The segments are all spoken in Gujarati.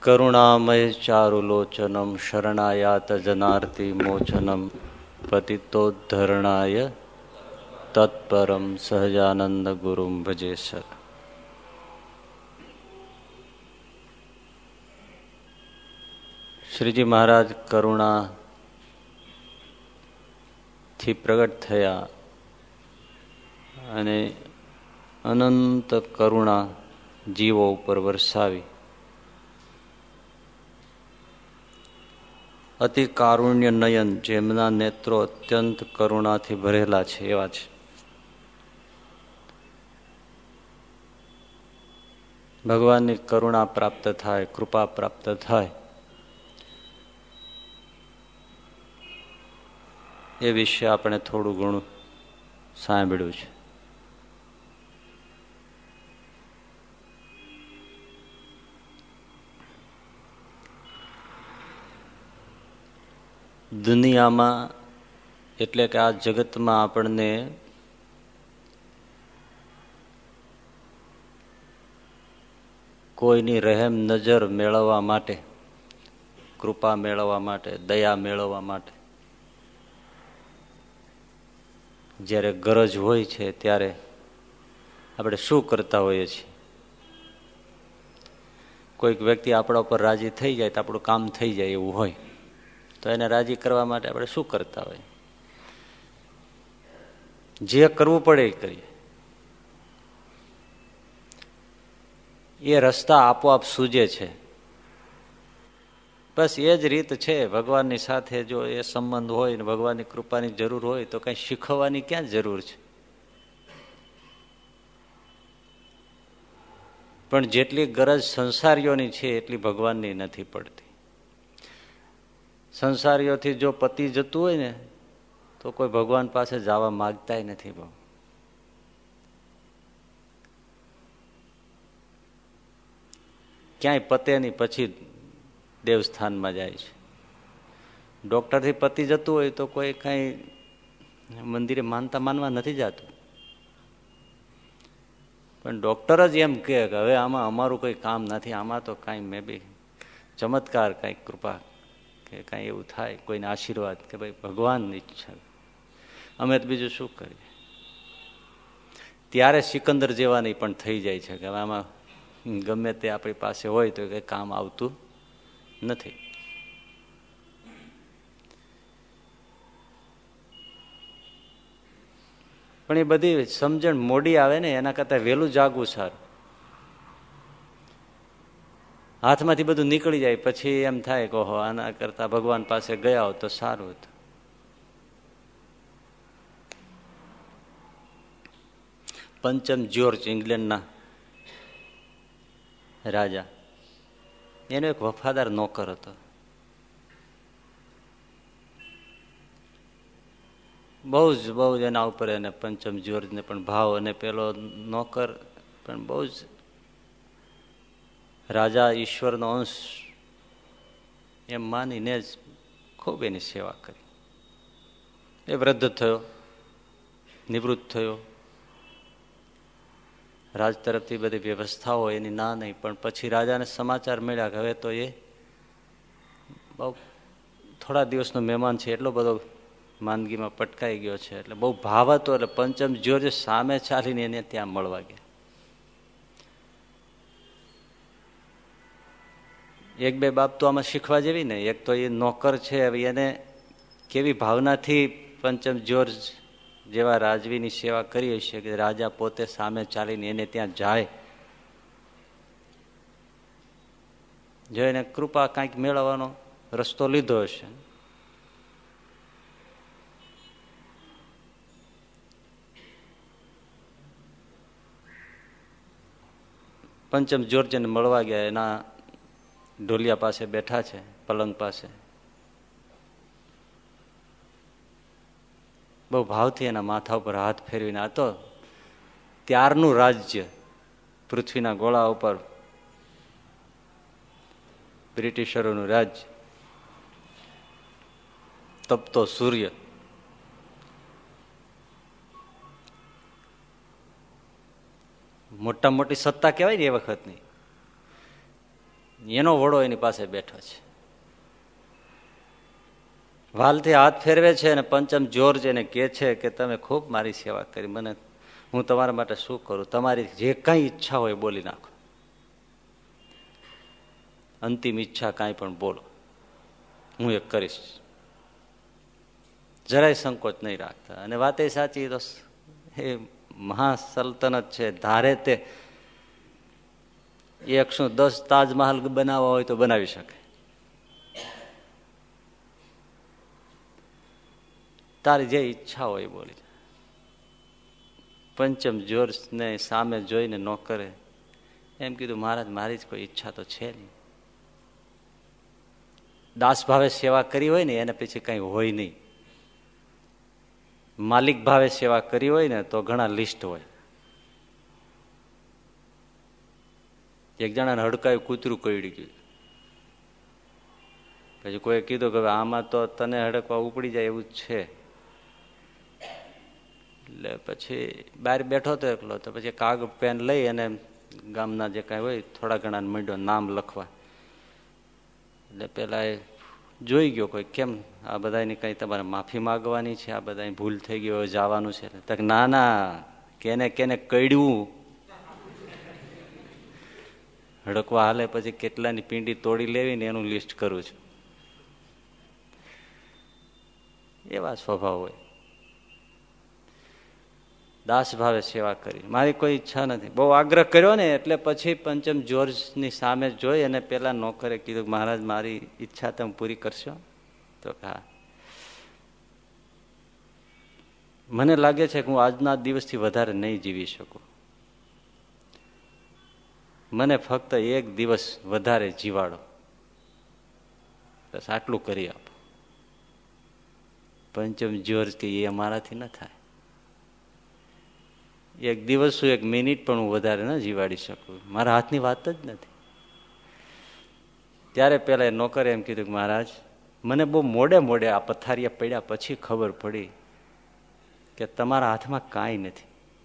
કરુણામય ચારુલોચનમ શરણાયાત જનાર્તિ મોચનમ પતિતોદ્ધરણાય તત્પરમ સહજાનંદ ગુરુમ ભજે સર. શ્રીજી મહારાજ કરુણાથી પ્રગટ થયા અને અનંત કરુણા જીવો ઉપર વરસાવી. અતિ કારુણ્ય નયન, જેમના નેત્રો અત્યંત કરુણાથી ભરેલા છે એવા છે. ભગવાનની કરુણા પ્રાપ્ત થાય, કૃપા પ્રાપ્ત થાય એ વિશે આપણે થોડું ઘણું સાંભળ્યું છે. દુનિયામાં એટલે કે આ જગતમાં આપણને કોઈની રહેમ નજર મેળવવા માટે, કૃપા મેળવવા માટે, દયા મેળવવા માટે જ્યારે ગરજ હોય છે ત્યારે આપણે શું કરતા હોઈએ છીએ? કોઈક વ્યક્તિ આપણા ઉપર રાજી થઈ જાય તો આપણું કામ થઈ જાય એવું હોય તો એને રાજી કરવા માટે આપણે શું કરતા હોય? જે કરવું પડે એ કરીએ. એ રસ્તા આપોઆપ સૂજે છે. બસ એ જ રીત છે. ભગવાનની સાથે જો એ સંબંધ હોય ને ભગવાનની કૃપાની જરૂર હોય તો કઈ શીખવવાની ક્યાં જરૂર છે? પણ જેટલી ગરજ સંસારીઓની છે એટલી ભગવાનની નથી પડતી. સંસારીઓથી જો પતિ જતું હોય ને તો કોઈ ભગવાન પાસે જવા માંગતા નથી. બહુ ક્યાંય પતે નહીં, પછી દેવસ્થાનમાં જાય છે. ડોક્ટરથી પતિ જતું હોય તો કોઈ કઈ મંદિરે માનવા નથી જતું. પણ ડોક્ટર જ એમ કે હવે આમાં અમારું કોઈ કામ નથી, આમાં તો કઈ મે બી ચમત્કાર, કઈ કૃપા કે કઈ એવું થાય, કોઈને આશીર્વાદ કે ભાઈ ભગવાનની ઈચ્છા, અમે તો બીજું શું કરીએ? ત્યારે સિકંદર જેવાની પણ થઈ જાય છે કે આમાં ગમે તે આપણી પાસે હોય તો કઈ કામ આવતું નથી. પણ એ બધી સમજણ મોડી આવે ને એના કરતા વહેલું જાગવું સારું. હાથમાંથી બધું નીકળી જાય પછી એમ થાય કે ઓહો, આના કરતા ભગવાન પાસે ગયા હોત તો સારું હતું. પંચમ જ્યોર્જ, ઇંગ્લેન્ડના રાજા, એનો એક વફાદાર નોકર હતો. બહુ જ એના ઉપર એને પંચમ જ્યોર્જને પણ ભાવ, અને પેલો નોકર પણ બહુ જ રાજા ઈશ્વરનો અંશ એમ માનીને જ ખૂબ એની સેવા કરી. એ વૃદ્ધ થયો, નિવૃત્ત થયો. રાજ તરફથી બધી વ્યવસ્થાઓ એની ના નહીં, પણ પછી રાજાને સમાચાર મળ્યા કે હવે તો એ બહુ થોડા દિવસનો મહેમાન છે, એટલો બધો માંદગીમાં પટકાઈ ગયો છે, એટલે બહુ ભાવ હતો. એટલે પંચમ જ્યોર્જ સામે ચાલીને એને ત્યાં મળવા ગયા. એક બે બાબત તો આમાં શીખવા જેવી ને. એક તો એ નોકર છે, હવે એને કેવી ભાવનાથી પંચમ જ્યોર્જ જેવા રાજવીની સેવા કરી હશે કે રાજા પોતે સામે ચાલીને એને ત્યાં જાય, જો એને કૃપા કાંઈક મેળવવાનો રસ્તો લીધો હશે. પંચમ જ્યોર્જને મળવા ગયા. એના ઢોલિયા પાસે બેઠા છે, પલંગ પાસે. બહુ ભાવથી એના માથા ઉપર હાથ ફેરવીને, આ તો ત્યારનું રાજ્ય, પૃથ્વીના ગોળા ઉપર બ્રિટિશરોનું રાજ્ય, તપતો સૂર્ય, મોટા મોટી સત્તા કહેવાય ને એ વખતની. એનો વડો એની પાસે બેઠો છે. વાલથી હાથ ફેરવે છે અને પંચમ જ્યોર્જ એને કહે છે કે તમે ખૂબ મારી સેવા કરી, મને હું તમારા માટે શું કરું, તમારી જે કાંઈ ઈચ્છા હોય બોલી નાખો, અંતિમ ઈચ્છા કાંઈ પણ બોલો, હું એ કરીશ. જરાય સંકોચ નહીં રાખતા. અને વાત એ સાચી, તો એ મહાસલ્તનત છે, ધારે તે 110 તાજમહાલ બનાવવા હોય તો બનાવી શકે. તારી જે ઈચ્છા હોય બોલી. પંચમ જ્યોર્જને સામે જોઈને નોકરે એમ કીધું, મહારાજ મારી જ કોઈ ઈચ્છા તો છે નહીં. દાસ ભાવે સેવા કરી હોય ને એને પછી કઈ હોય નહીં. માલિક ભાવે સેવા કરી હોય ને તો ઘણા લિસ્ટ હોય. એક જણાને હડકાયું કૂતરું કરડી ગયું. પછી કોઈ કીધું કે આમાં તો તને હડકવા ઉપડી જાય એવું જ છે. એટલે પછી બહાર બેઠો તો એકલો, તો પછી કાગળ પેન લઈ અને ગામના જે કાંઈ હોય થોડા ઘણા માંડ્યો નામ લખવા. એટલે પેલા એ જોઈ ગયો કોઈ, કેમ આ બધાની કઈ તમારે માફી માંગવાની છે, આ બધા ભૂલ થઈ ગયો જવાનું છે. તક ના ના, કેને કેને કડ્યું હડકવા હાલે પછી કેટલાની પીંડી તોડી લેવી ને એનું લિસ્ટ કરું છું. એવા સ્વભાવ હોય. દાસ ભાવે સેવા કરી, મારી કોઈ ઈચ્છા નથી. બહુ આગ્રહ કર્યો ને એટલે પછી પંચમ જ્યોર્જની સામે જોઈ અને પેલા નોકરે કીધું, મહારાજ મારી ઈચ્છા તમે પૂરી કરશો? તો હા, મને લાગે છે કે હું આજના દિવસથી વધારે નહીં જીવી શકું, મને ફક્ત 1 દિવસ વધારે જીવાડો, બસ આટલું કરી આપો. પંચમ જ્યોર્જ કે એ અમારાથી ન થાય, 1 દિવસ શું 1 મિનિટ પણ હું વધારે ન જીવાડી શકું, મારા હાથની વાત જ નથી. ત્યારે પેલા નોકરે એમ કીધું કે મહારાજ મને બહુ મોડે મોડે આ પથારીયા પડ્યા પછી ખબર પડી કે તમારા હાથમાં કાંઈ નથી.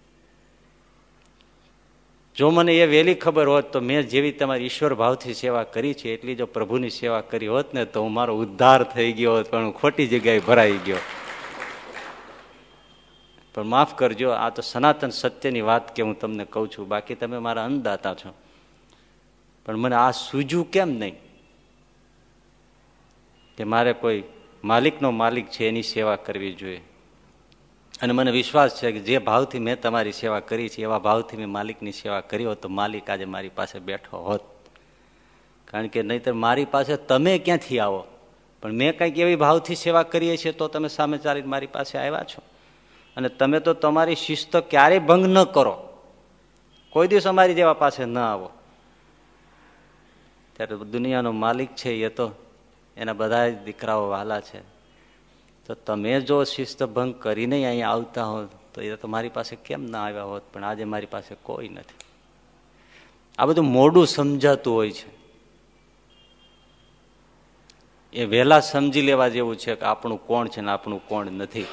જો મને એ વહેલી ખબર હોત તો મેં જેવી તમારી ઈશ્વર ભાવથી સેવા કરી છે એટલી જો પ્રભુની સેવા કરી હોત ને તો હું મારો ઉદ્ધાર થઈ ગયો હોત, પણ હું ખોટી જગ્યાએ ભરાઈ ગયો. પણ માફ કરજો, આ તો સનાતન સત્યની વાત કે હું તમને કહું છું, બાકી તમે મારા અન્નદાતા છો. પણ મને આ સૂઝ્યું કેમ નહીં કે મારે કોઈ માલિકનો માલિક છે એની સેવા કરવી જોઈએ. અને મને વિશ્વાસ છે કે જે ભાવથી મેં તમારી સેવા કરી છે એવા ભાવથી મેં માલિકની સેવા કરી હોત તો માલિક આજે મારી પાસે બેઠો હોત. કારણ કે નહીંતર મારી પાસે તમે ક્યાંથી આવો, પણ મેં કંઈક એવી ભાવથી સેવા કરીએ છીએ તો તમે સામે ચાલીને મારી પાસે આવ્યા છો. અને તમે તો તમારી શિસ્ત ક્યારેય ભંગ ન કરો, કોઈ દિવસ અમારી જેવા પાસે ન આવો. ત્યારે દુનિયાનો માલિક છે એ તો એના બધા જ દીકરાઓ વાલા છે, તો તમે જો શિસ્ત ભંગ કરીને અહીંયા આવતા હો તો એ તો મારી પાસે કેમ ના આવ્યા હોત. પણ આજે મારી પાસે કોઈ નથી. આ બધું મોડું સમજાતું હોય છે, એ વહેલા સમજી લેવા જેવું છે કે આપણું કોણ છે ને આપણું કોણ નથી.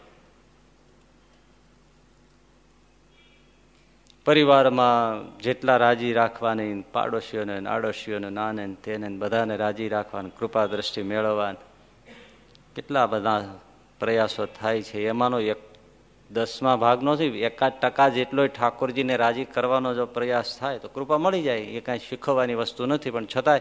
પરિવારમાં જેટલા રાજી રાખવાની, પાડોશીઓને આડોશીઓને નાને તેને બધાને રાજી રાખવાની, કૃપા દ્રષ્ટિ મેળવવાની કેટલા બધા પ્રયાસો થાય છે. એમાંનો 10મા ભાગનો છે 1% જેટલો ઠાકોરજીને રાજી કરવાનો જો પ્રયાસ થાય તો કૃપા મળી જાય. એ કાંઈ શીખવવાની વસ્તુ નથી, પણ છતાંય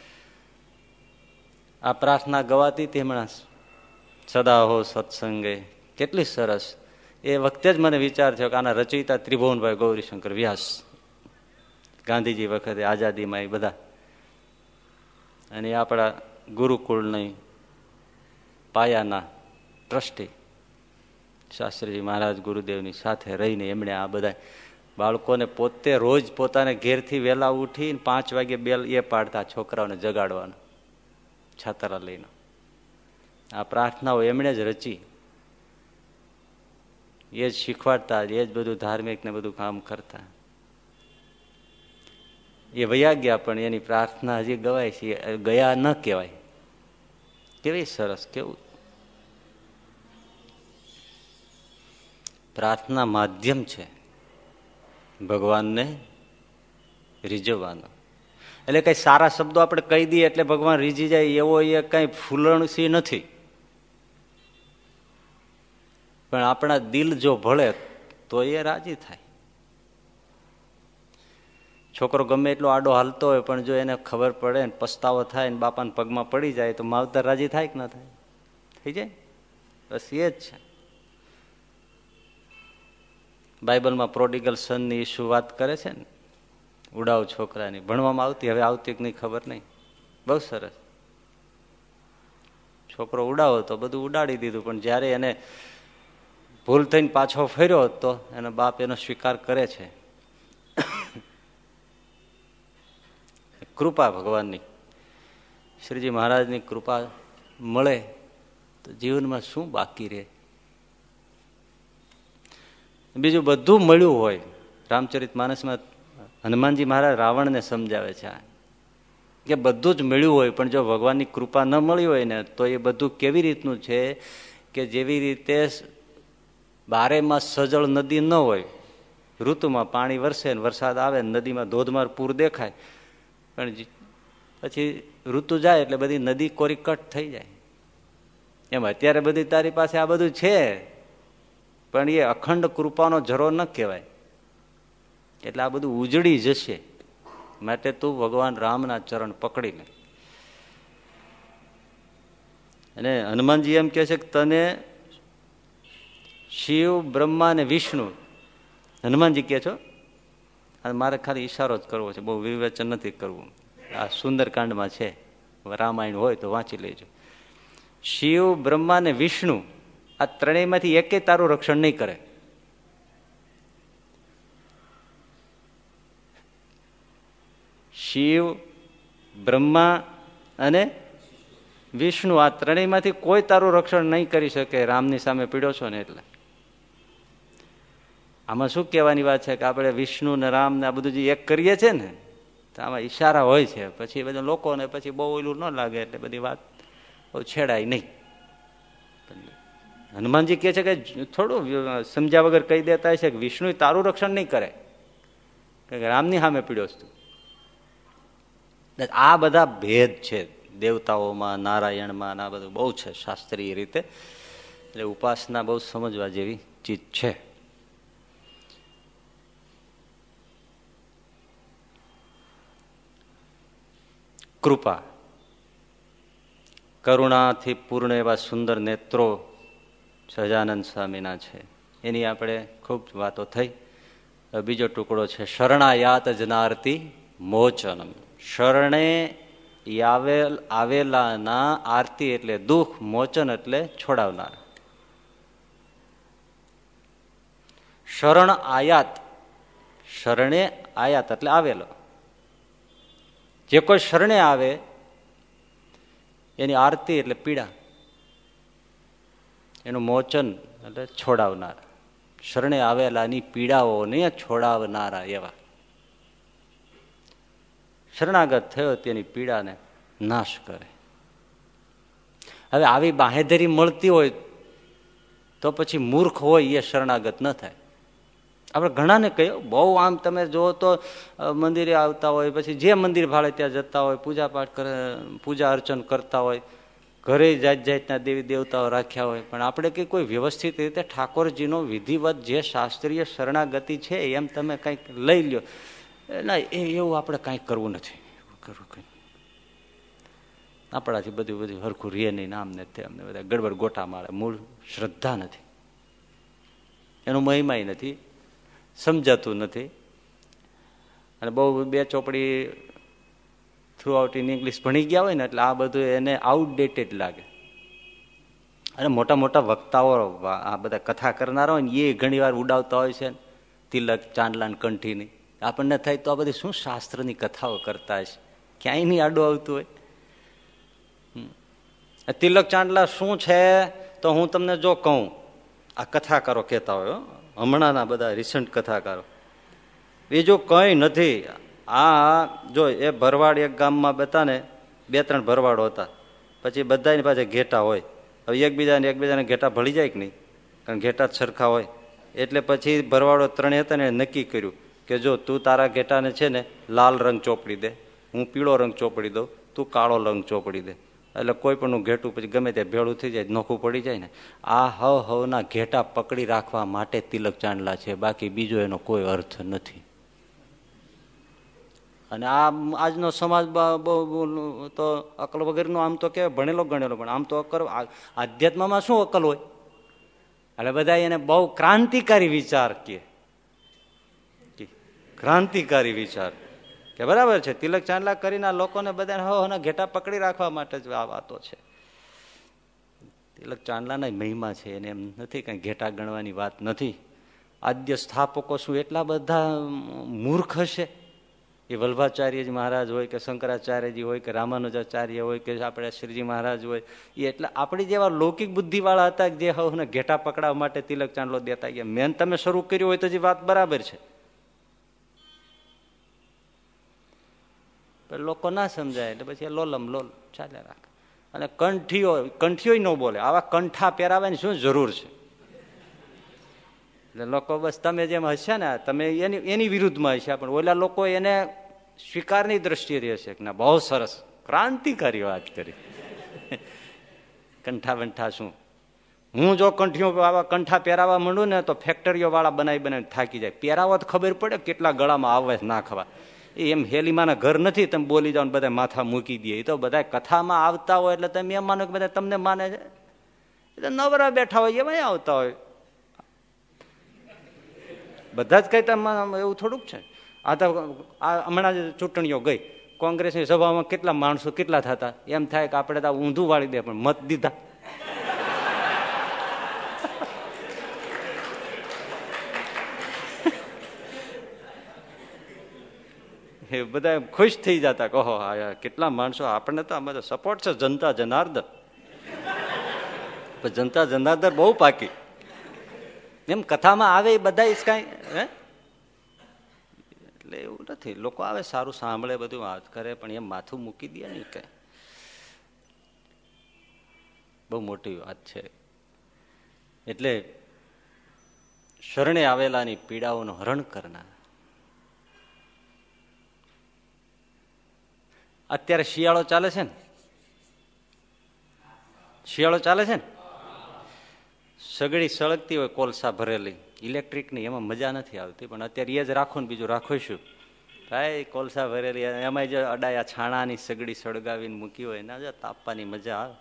આ પ્રાર્થના ગવાતી હતી હમણાં, સદા હો સત્સંગે, કેટલી સરસ. એ વખતે જ મને વિચાર થયો કે આના રચયિતા ત્રિભુવનભાઈ ગૌરીશંકર વ્યાસ, ગાંધીજી વખતે આઝાદીમાં એ બધા, અને આપણા ગુરુકુળની પાયાના ટ્રસ્ટી શાસ્ત્રીજી મહારાજ ગુરુદેવની સાથે રહીને એમણે આ બધા બાળકોને પોતે રોજ પોતાને ઘેરથી વહેલા ઉઠીને 5 વાગે બેલ એ પાડતા છોકરાઓને જગાડવાનું છાતરા લઈને. આ પ્રાર્થનાઓ એમણે જ રચી, એ જ શીખવાડતા, એ જ બધું ધાર્મિક ને બધું કામ કરતા. એ વયા ગયા પણ એની પ્રાર્થના હજી ગવાય છે, ગયા ન કહેવાય. કેવી સરસ, કેવું પ્રાર્થના માધ્યમ છે ભગવાનને રીઝવવાનો. એટલે કઈ સારા શબ્દો આપણે કહી દઈએ એટલે ભગવાન રીઝી જાય એવો એ કઈ ફૂલણસી નથી. પણ આપણા દિલ જો ભળે તો એ રાજી થાય. છોકરો ગમે એટલો આડો હાલતો હોય પણ જો એને ખબર પડે ને પસ્તાવો થાય ને બાપાને પગમાં પડી જાય તો માવતર રાજી થાય કે ના થાય? થઈ જાય. બસ એ જ છે. બાઇબલમાં પ્રોડિગલ સનની ઈસુ વાત કરે છે ને, ઉડાવ છોકરાની. ભણવામાં આવતી, હવે આવતી કે નહીં ખબર નહીં. બહુ સરસ. છોકરો ઉડાવો તો બધું ઉડાડી દીધું, પણ જયારે એને ભૂલ થઈને પાછો ફર્યો તો એનો બાપ એનો સ્વીકાર કરે છે. કૃપા ભગવાનની, શ્રીજી મહારાજની કૃપા મળે તો જીવનમાં શું બાકી રહે? બીજું બધું મળ્યું હોય. રામચરિત માનસમાં હનુમાનજી મહારાજ રાવણને સમજાવે છે કે બધું જ મળ્યું હોય પણ જો ભગવાનની કૃપા ન મળી હોય ને તો એ બધું કેવી રીતનું છે કે જેવી રીતે 12 માસ સજળ નદી ન હોય, ઋતુમાં પાણી વરસે ને વરસાદ આવે નદીમાં ધોધમાર પૂર દેખાય, પણ પછી ઋતુ જાય એટલે બધી નદી કોરી કટ થઈ જાય. એમ અત્યારે બધી તારી પાસે આ બધું છે પણ એ અખંડ કૃપાનો જરો ન કહેવાય. એટલે આ બધું ઉજળી જશે. માટે તું ભગવાન રામના ચરણ પકડી લે. અને હનુમાનજી એમ કે છે કે તને શિવ, બ્રહ્મા અને વિષ્ણુ, હનુમાનજી કે છો, મારે ખાલી ઈશારો જ કરવો છે, બહુ વિવેચન નથી કરવું. આ સુંદરકાંડમાં છે, રામાયણ હોય તો વાંચી લેજો. શિવ, બ્રહ્મા અને વિષ્ણુ આ ત્રણેયમાંથી એકે તારું રક્ષણ નહીં કરે. શિવ, બ્રહ્મા અને વિષ્ણુ આ ત્રણેયમાંથી કોઈ તારું રક્ષણ નહીં કરી શકે. રામની સામે પીડ્યો છો ને એટલે. આમાં શું કહેવાની વાત છે કે આપણે વિષ્ણુ ને રામ ને આ બધું જે એક કરીએ છીએ ને તો આમાં ઈશારા હોય છે. પછી બધા લોકોને પછી બહુ ઓલું ન લાગે એટલે બધી વાત બહુ છેડાય નહીં. હનુમાનજી કહે છે કે થોડું સમજ્યા વગર કહી દેતા છે કે વિષ્ણુ તારું રક્ષણ નહીં કરે કે રામની સામે પીડ્યો છું. આ બધા ભેદ છે દેવતાઓમાં, નારાયણમાં, આ બધું બહુ છે શાસ્ત્રીય રીતે. એટલે ઉપાસના બહુ સમજવા જેવી ચીજ છે. કૃપા, કરુણાથી પૂર્ણ એવા સુંદર નેત્રો સહજાનંદ સ્વામીના છે. એની આપણે ખૂબ વાતો થઈ. બીજો ટુકડો છે શરણાયાત જનાર્તી મોચનમ. શરણે આવેલાના આરતી એટલે દુઃખ, મોચન એટલે છોડાવનાર. શરણ આયાત, શરણે આયાત એટલે આવેલો. જે કોઈ શરણે આવે એની આરતી એટલે પીડા, એનું મોચન એટલે છોડાવનાર. શરણે આવેલાની પીડાઓને છોડાવનારા એવા. શરણાગત થયો તેની પીડાને નાશ કરે. હવે આવી બાહેધરી મળતી હોય તો પછી મૂર્ખ હોય એ શરણાગત ન થાય. આપણે ઘણાને કહ્યું, બહુ આમ તમે જુઓ તો મંદિરે આવતા હોય, પછી જે મંદિર ભાડે ત્યાં જતા હોય, પૂજા પાઠ કરે, પૂજા અર્ચન કરતા હોય, ઘરે જાત જાતના દેવી દેવતાઓ રાખ્યા હોય, પણ આપણે કંઈ કોઈ વ્યવસ્થિત રીતે ઠાકોરજીનો વિધિવત જે શાસ્ત્રીય શરણાગતિ છે એમ તમે કંઈક લઈ લ્યો. ના, એવું આપણે કાંઈ કરવું નથી. આપણાથી બધું હરખું રે નહીં, આમ ને તેમને બધા ગડબડ ગોટા માળે. મૂળ શ્રદ્ધા નથી, એનું મહિમાય નથી, સમજાતું નથી. અને બહુ 2 ચોપડી થ્રુ આઉટ ઇન ઇંગ્લિશ ભણી ગયા હોય ને એટલે આ બધું એને આઉટડેટેડ લાગે. અને મોટા મોટા વક્તાઓ, આ બધા કથા કરનારા હોય ને એ ઘણી વાર ઉડાવતા હોય છે તિલક, ચાંદલા, કંઠીની. આપણને થાય તો આ બધી શું શાસ્ત્રની કથાઓ કરતા હશે, ક્યાંય નહીં આડું આવતું હોય. તિલક ચાંદલા શું છે તો હું તમને જો કહું, આ કથાકારો કહેતા હોય, હમણાંના બધા રિસન્ટ કથાકારો, બીજું કંઈ નથી. આ જો એ ભરવાડ એક ગામમાં બધાને 2-3 ભરવાડો હતા, પછી બધાની પાસે ઘેટા હોય. હવે એકબીજાને ઘેટા ભળી જાય કે નહીં, કારણ ઘેટા જ સરખા હોય. એટલે પછી ભરવાડો 3 હતા ને નક્કી કર્યું કે જો તું તારા ઘેટાને છે ને લાલ રંગ ચોપડી દે, હું પીળો રંગ ચોપડી દઉં, તું કાળો રંગ ચોપડી દે, એટલે કોઈ પણ ઘેટું પછી ગમે તે ભેળું થઈ જાય, નોખું પડી જાય ને. આ હવના ઘેટા પકડી રાખવા માટે તિલક ચાંદલા છે, બાકી બીજો એનો કોઈ અર્થ નથી. અને આ આજનો સમાજ તો અકલ વગરનો, આમ તો કે ભણેલો ગણેલો, પણ આમ તો અકલ, આધ્યાત્મમાં શું અકલ હોય? એટલે બધા એને બહુ ક્રાંતિકારી વિચાર કે, ક્રાંતિકારી વિચાર કે બરાબર છે, તિલક ચાંદલા કરીને લોકોને બધા ઘેટા પકડી રાખવા માટે જ આ વાતો છે. તિલક ચાંદલાના મહિમા છે, એને એમ નથી કઈ ઘેટા ગણવાની વાત નથી. આદ્ય સ્થાપકો શું એટલા બધા મૂર્ખ હશે? એ વલ્ભાચાર્યજી મહારાજ હોય કે શંકરાચાર્યજી હોય કે રામાનુજાચાર્ય હોય કે આપણે શ્રીજી મહારાજ હોય, એ એટલે આપણી જેવા લૌકિક બુદ્ધિવાળા હતા જે હવે ઘેટા પકડાવવા માટે તિલક ચાંદલો દેતા ગયા. મેન તમે શરૂ કર્યું હોય તો જે વાત બરાબર છે, લોકો ના સમજાય એટલે પછી લોલમ લોલ ચાલ્યા રાખે. અને કંઠીઓ ન બોલે, આવા કંઠા પહેરાવાની શું જરૂર છે? એટલે લોકો બસ તમે જેમ હશે ને તમે એની વિરુદ્ધમાં હશે, પણ ઓલા લોકો એને સ્વીકારની દ્રષ્ટિએ રહેશે કે ના બહુ સરસ ક્રાંતિકારી વાત કરી. કંઠા બંઠા શું? હું જો આવા કંઠા પહેરાવા માંડું ને તો ફેક્ટરીઓ વાળા બનાવી થાકી જાય. પહેરાવો તો ખબર પડે કેટલા ગળામાં આવે ના ખવા. એમ હેલીમાના ઘર નથી તમે બોલી જાઓ બધા માથા મૂકી દે. એ તો બધા કથામાં આવતા હોય એટલે તમે એમ માનો કે બધા તમને માને છે. એટલે નવરા બેઠા હોય એમાં આવતા હોય બધા જ કઈ એવું થોડુંક છે. આ તો હમણાં જ ચૂંટણીઓ ગઈ, કોંગ્રેસની સભામાં કેટલા માણસો કેટલા થતા, એમ થાય કે આપણે તો ઊંધું વાળી દે પણ મત દીધા. એ બધા ખુશ થઈ જતા કહો કેટલા માણસો, આપણને તો આમાં સપોર્ટ છે જનતા જનાર્દન. જનતા જનાર્દન બહુ પાકી. એમ કથામાં આવે એ બધા કઈ એટલે એવું નથી. લોકો આવે સારું સાંભળે બધું વાત કરે પણ એમ માથું મૂકી દે નહીં કઈ. બહુ મોટી વાત છે. એટલે શરણે આવેલાની પીડાઓનું હરણ કરનાર. અત્યારે શિયાળો ચાલે છે ને, શિયાળો ચાલે છે ને, સગડી સળગતી હોય કોલસા ભરેલી ઇલેક્ટ્રિકની, એમાં મજા નથી આવતી. પણ અત્યારે એ જ રાખો ને બીજું રાખીશું ભાઈ, કોલસા ભરેલી એમાં જો અડાયા છાણાની સગડી સળગાવીને મૂકી હોય ના, તાપવાની મજા આવે.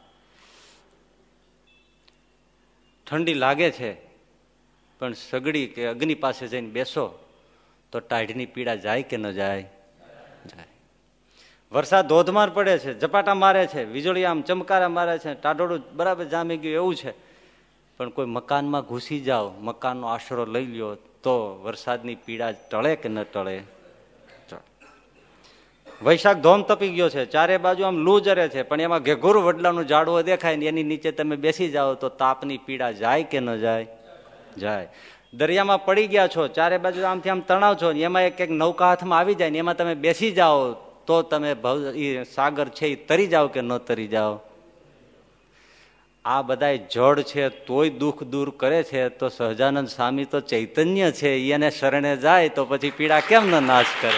ઠંડી લાગે છે પણ સગડી કે અગ્નિ પાસે જઈને બેસો તો ટાઢની પીડા જાય કે ન જાય? જાય. વરસાદ ધોધમાર પડે છે, ઝપાટા મારે છે, વીજળી આમ ચમકારા મારે છે, ટાઢોડું બરાબર જામી ગયું એવું છે, પણ કોઈ મકાનમાં ઘૂસી જાઓ, મકાનનો આશરો લઈ લ્યો તો વરસાદની પીડા ટળે કે ન ટળે? વૈશાખ ધોમ તપી ગયો છે, ચારે બાજુ આમ લૂ જરે છે, પણ એમાં ઘેઘોરું વડલાનું ઝાડવો દેખાય ને એની નીચે તમે બેસી જાઓ તો તાપની પીડા જાય કે ન જાય? જાય. દરિયામાં પડી ગયા છો, ચારે બાજુ આમથી આમ તણાવ છો, એમાં એક નૌકા હાથમાં આવી જાય ને એમાં તમે બેસી જાઓ તો તમે સાગર છે એ તરી જાઓ કે ન તરી જાઓ? આ બધા જડ છે તોય દુઃખ દૂર કરે છે, તો સહજાનંદ સ્વામી તો ચૈતન્ય છે, એને શરણે જાય તો પછી પીડા કેમ ન નાશ કરે?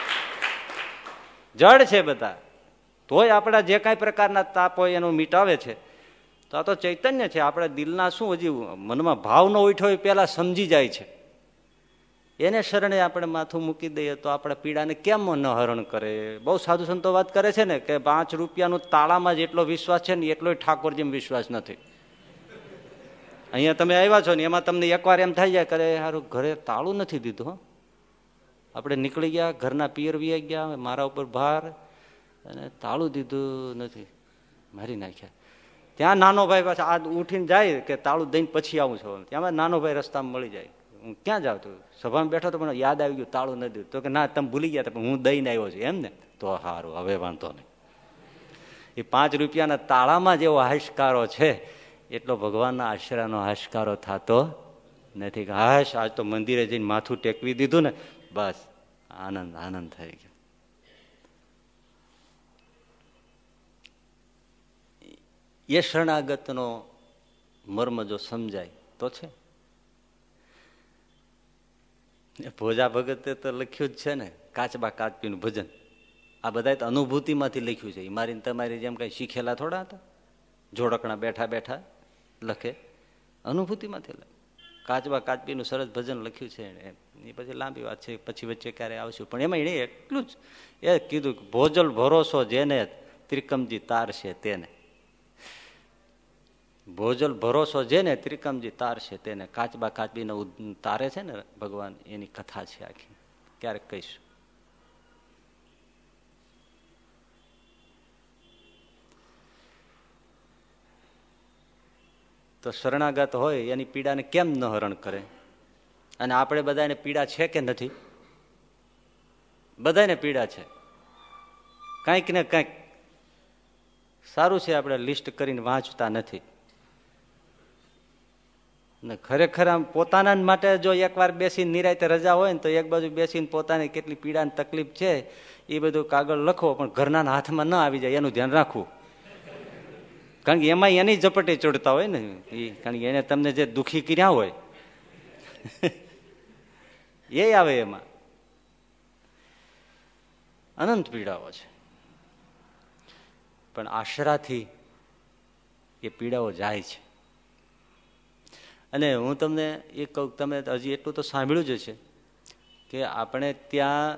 જડ છે બધા, તોય આપણા જે કાંઈ પ્રકારના તાપ હોય એનું મીટાવે છે. તો આ તો ચૈતન્ય છે. આપણે દિલના શું હજી મનમાં ભાવ ન ઉઠ્યો હોય પેલા સમજી જાય છે, એને શરણે આપણે માથું મૂકી દઈએ તો આપણે પીડાને કેમ ન હરણ કરે? બહુ સાધુ સંતો વાત કરે છે ને કે 5 રૂપિયાનું તાળામાં જેટલો વિશ્વાસ છે ને એટલો ઠાકોરજીમાં વિશ્વાસ નથી. અહીંયા તમે આવ્યા છો ને એમાં તમને એકવાર એમ થઈ જાય કરે સારું ઘરે તાળું નથી દીધું, આપણે નીકળી ગયા, ઘરના પિયર વી ગયા, મારા ઉપર ભાર અને તાળું દીધું નથી, મારી નાખ્યા. ત્યાં નાનો ભાઈ પાછા આ ઉઠીને જાય કે તાળું દઈને પછી આવું છું, ત્યાં નાનો ભાઈ રસ્તામાં મળી જાય. હું ક્યાં જાઉં છું? સભામાં બેઠો તો પણ યાદ આવી ગયું તાળું નથી દીધું. તો કે ના તમે ભૂલી ગયા પણ હું દઈને આવ્યો છું એમ ને? તો સારું, હવે વાંધો નહીં. એ 5 રૂપિયાના તાળામાં જેવો હાશકારો છે એટલો ભગવાનના આશરાનો હાશકારો થતો નથી. કે હાશ આજ તો મંદિરે જઈને માથું ટેકવી દીધું ને બસ આનંદ આનંદ થઈ ગયો. એ શરણાગતનો મર્મ જો સમજાય તો છે. ભોજા ભગતે તો લખ્યું જ છે ને કાચબા કાચપીનું ભજન, આ બધા તો અનુભૂતિમાંથી લખ્યું છે. મારી તમારી જેમ કઈ શીખેલા થોડા હતા, જોડકણા બેઠા બેઠા લખે, અનુભૂતિમાંથી લખે. કાચબા કાચબીનું સરસ ભજન લખ્યું છે એ પછી લાંબી વાત છે, પછી વચ્ચે ક્યારે આવશું. પણ એમાં એને એટલું જ એ કીધું કે ભોજલ ભરોસો જેને ત્રિકમજી તારશે તેને. ભોજલ ભરોસો જેને ત્રિકમજી તારશે તેને. કાચબા કાચબીને તારે છે ને ભગવાન, એની કથા છે આખી, ક્યારેક કહીશું. તો શરણાગત હોય એની પીડાને કેમ ન હરણ કરે? અને આપણે બધાને પીડા છે કે નથી? બધાને પીડા છે, કંઈક ને કંઈક. સારું છે આપણે લિસ્ટ કરીને વાંચતા નથી. ને ખરેખર આમ પોતાના માટે જો એકવાર બેસીને નિરાંતે રજા હોય ને તો એક બાજુ બેસીને પોતાની કેટલી પીડાની તકલીફ છે એ બધું કાગળ લખો, પણ ઘરના હાથમાં ન આવી જાય એનું ધ્યાન રાખવું. કારણ કે એમાં એની ઝપટે ચડતા હોય ને કારણ કે એને તમને જે દુઃખી કર્યા હોય એ આવે એમાં. અનંત પીડાઓ છે, પણ આશરાથી એ પીડાઓ જાય છે. અને હું તમને એ કહું, તમે હજી એટલું તો સાંભળ્યું જ છે કે આપણે ત્યાં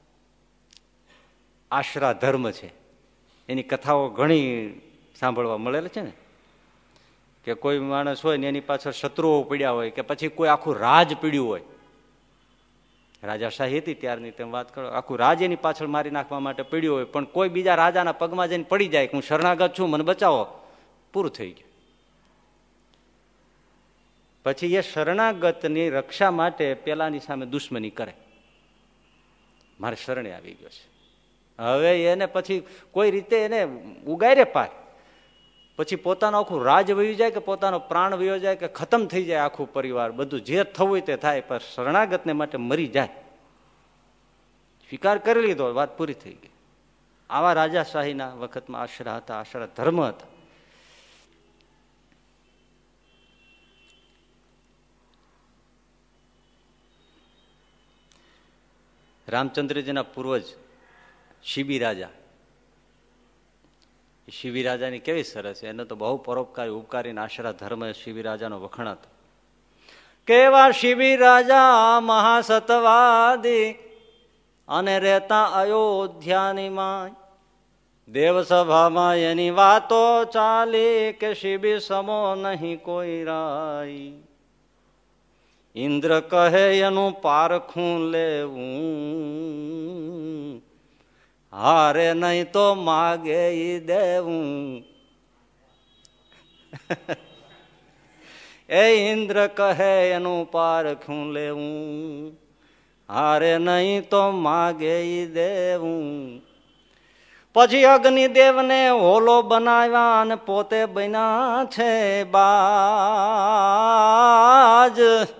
આશરા ધર્મ છે, એની કથાઓ ઘણી સાંભળવા મળેલ છે ને. કે કોઈ માણસ હોય ને એની પાછળ શત્રુઓ પીડ્યા હોય, કે પછી કોઈ આખું રાજ પીડ્યું હોય. રાજાશાહી હતી ત્યારની તેમ વાત કરો, આખું રાજ એની પાછળ મારી નાખવા માટે પીડ્યું હોય, પણ કોઈ બીજા રાજાના પગમાં જઈને પડી જાય કે હું શરણાગત છું, મને બચાવો, પૂરું થઈ ગયું. પછી એ શરણાગતની રક્ષા માટે પેલાની સામે દુશ્મની કરે, મારે શરણે આવી ગયો છે. હવે એને પછી કોઈ રીતે એને ઉગારે પાર, પછી પોતાનું આખું રાજ વયું જાય કે પોતાનો પ્રાણ વયો જાય કે ખતમ થઈ જાય આખું પરિવાર, બધું જે થવું હોય તે થાય, પણ શરણાગતને માટે મરી જાય. સ્વીકાર કરી લીધો, વાત પૂરી થઈ ગઈ. આવા રાજાશાહીના વખતમાં આશરા હતા, આશરા ધર્મ હતા. રામચંદ્રજીના પૂર્વજ શિબી રાજા, શિબી રાજાની કેવી સરસ છે, એને તો બહુ પરોપકારી ઉપકારી આશરા ધર્મ શિબી રાજાનો વખણાતો. કેવા શિબી રાજા મહાસતવાદી અને રહેતા અયોધ્યાની માં. દેવસભામાં એની વાતો ચાલી કે શિબી સમો નહીં કોઈ રાય. ઇન્દ્ર કહે એનું પારખું લેવું, હારે નહીં તો માગે ઈ દેવું. એ ઇન્દ્ર કહે એનું પારખું લેવું, હારે નહીં તો માગે ઈ દેવું. પછી અગ્નિદેવને હોલો બનાવ્યા અને પોતે બન્યા છે બાજ.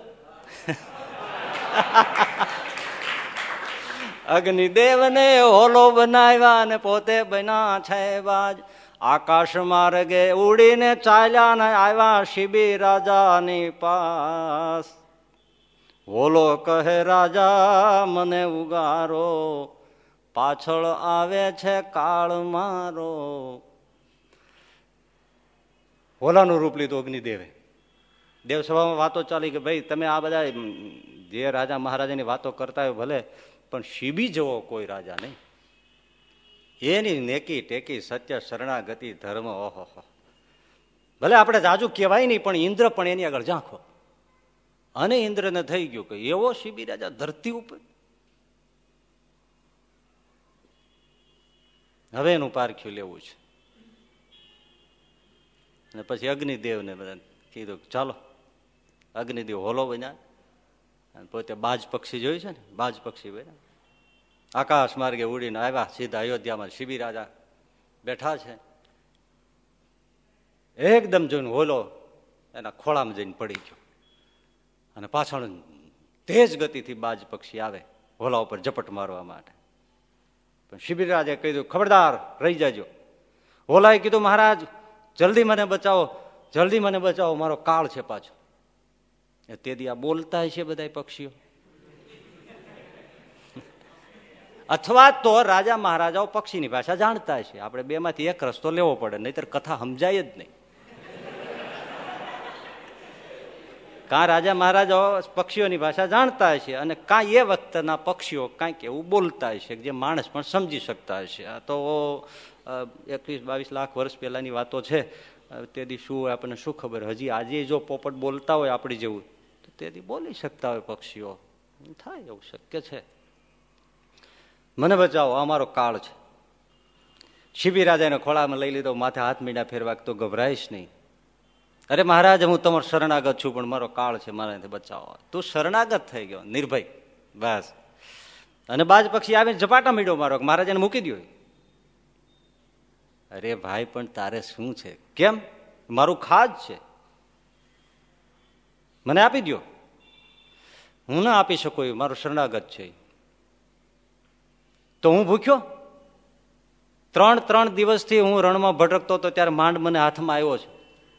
અગ્નિદેવને હોલો બનાવ્યા અને પોતે બન્યા છે બાજ. આકાશ માર્ગે ઉડીને ચાલ્યા ને આવ્યા શિબી રાજાની પાસ. હોલો કહે રાજા મને ઉગારો, પાછળ આવે છે કાળ મારો. હોલાનું રૂપ લીધું અગ્નિદેવે. દેવસભામાં વાતો ચાલી કે ભાઈ તમે આ બધા જે રાજા મહારાજાની વાતો કરતા હોય ભલે, પણ શિબી જેવો કોઈ રાજા નહીં. એની નેકી ટેકી સત્ય શરણાગતિ ધર્મ, ઓહો. ભલે આપણે જાજુ કહેવાય નહીં, પણ ઇન્દ્ર પણ એની આગળ ઝાંખો. અને ઇન્દ્રને થઈ ગયું કે એવો શિબી રાજા ધરતી ઉપર. હવે એનું પારખ્યું લેવું છે. અને પછી અગ્નિદેવને બધા કીધું ચાલો. અગ્નિદેવ હોલો બન્યા અને પોતે બાજ પક્ષી જોયું છે ને, બાજ પક્ષી બન્યા. આકાશ માર્ગે ઉડીને આવ્યા સીધા અયોધ્યામાં. શિબી રાજા બેઠા છે. એકદમ જોઈને હોલો એના ખોળામાં જઈને પડી ગયો. અને પાછળ તેજ ગતિથી બાજ પક્ષી આવે હોલા ઉપર ઝપટ મારવા માટે. પણ શિબી રાજાએ કીધું ખબરદાર રહી જાજો. હોલાએ કીધું મહારાજ જલ્દી મને બચાવો, જલ્દી મને બચાવો, મારો કાળ છે પાછો. તે દી આ બોલતા છે બધા પક્ષીઓ. અથવા તો રાજા મહારાજાઓ પક્ષીની ભાષા જાણતા હશે. આપણે બેમાંથી એક રસ્તો લેવો પડે, નહીતર કથા સમજાય જ નહીં. કાં રાજા મહારાજાઓ પક્ષીઓની ભાષા જાણતા હશે અને કાં એ વખતના પક્ષીઓ કાંઈક એવું બોલતા હશે જે માણસ પણ સમજી શકતા હશે. આ તો 21-22 લાખ વર્ષ પહેલાની વાતો છે. તેથી શું આપણને શું ખબર, હજી આજે જો પોપટ બોલતા હોય આપણી જેવું તો તેથી બોલી શકતા હોય પક્ષીઓ. થાય એવું શક્ય છે. મને બચાવો, અમારો કાળ છે. શિબી રાજાને ખોળામાં લઈ લીધો, માથે હાથ મીંડા ફેરવા તો ગભરાઈશ નહીં. અરે મહારાજ, હું તમારો શરણાગત છું, પણ મારો કાળ છે, મારાથી બચાવો. તું શરણાગત થઈ ગયો, નિર્ભય, બસ. અને બાજ પક્ષી આવીને ઝપાટા મીડ્યો મારો, મહારાજાને મૂકી દો. અરે ભાઈ, પણ તારે શું છે? કેમ? મારું ખાજ છે, મને આપી દો. હું ના આપી શકું, મારું શરણાગત છે. તો હું ભૂખ્યો 3 દિવસથી હું રણમાં ભટકતો હતો, ત્યારે માંડ મને હાથમાં આવ્યો છે.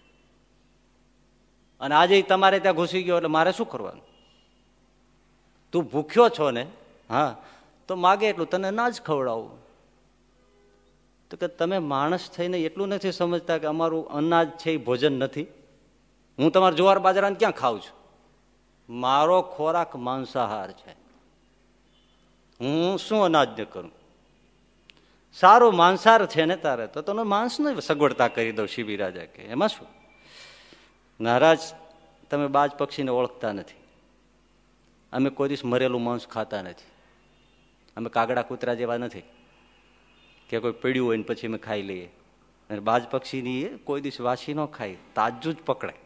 અને આજે તમારે ત્યાં ઘૂસી ગયો, એટલે મારે શું કરવાનું? તું ભૂખ્યો છો ને, હા, તો માગે એટલું તને ના જ ખવડાવું. તો કે તમે માણસ થઈને એટલું નથી સમજતા કે અમારું અનાજ છે એ ભોજન નથી? હું તમારા જુવાર બાજરાને ક્યાં ખાઉં છું? મારો ખોરાક માંસાહાર છે. હું શું અનાજ ને કરું? સારું માંસાહાર છે ને તારે, તો તને માંસની સગવડતા કરી દઉં. શિબી રાજા કે એમાં શું? મહારાજ, તમે બાજ પક્ષીને ઓળખતા નથી. અમે કોઈ દિવસ મરેલું માંસ ખાતા નથી. અમે કાગડા કૂતરા જેવા નથી કે કોઈ પડ્યું હોય ને પછી અમે ખાઈ લઈએ. અને બાજ પક્ષીની કોઈ દિવસ વાસી ન ખાય, તાજું જ પકડાય.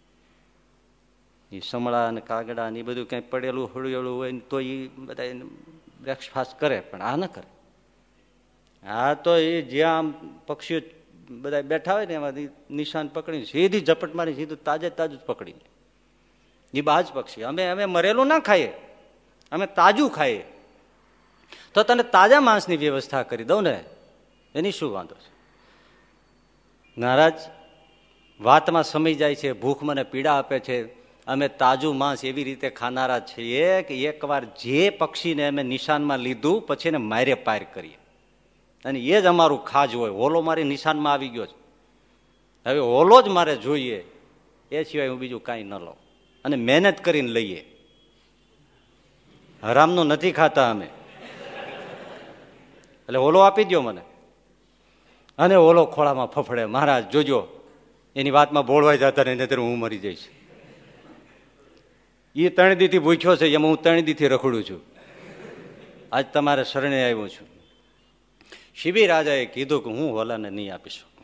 એ સમળા અને કાગડા ને એ બધું કંઈ પડેલું હળવેલું હોય ને તો એ બધા બ્રેકફાસ્ટ કરે, પણ આ ન કરે. આ તો એ જ્યાં પક્ષીઓ બધા બેઠા હોય ને એમાંથી નિશાન પકડીને સીધી ઝપટ મારી સીધું તાજું જ પકડીને. એ બાજ પક્ષી. અમે મરેલું ના ખાઈએ, અમે તાજું ખાઈએ. તો તને તાજા માંસની વ્યવસ્થા કરી દઉં ને, એની શું વાંધો છે? મહારાજ, વાતમાં સમય જાય છે, ભૂખ મને પીડા આપે છે. અમે તાજું માંસ એવી રીતે ખાનારા છીએ કે એકવાર જે પક્ષીને અમે નિશાનમાં લીધું પછી એને મારે પાર કરીએ, અને એ જ અમારું ખાજ હોય. હોલો મારી નિશાનમાં આવી ગયો છે, હવે હોલો જ મારે જોઈએ, એ સિવાય હું બીજું કાંઈ ન લઉં. અને મહેનત કરીને લઈએ, હરામનું નથી ખાતા અમે. એટલે હોલો આપી દો મને. અને હોલો ખોળામાં ફફડે. મહારાજ જોજો, એની વાતમાં બોળવાઈ જતા ને ત્યારે હું મરી જઈશ. એ 3 દીથી ભૂખ્યો છે, એમાં હું 3 દીથી રખડું છું. આજ તમારે શરણે આવ્યો છું. શિબી રાજાએ કીધું કે હું હોલાને નહીં આપી શકું.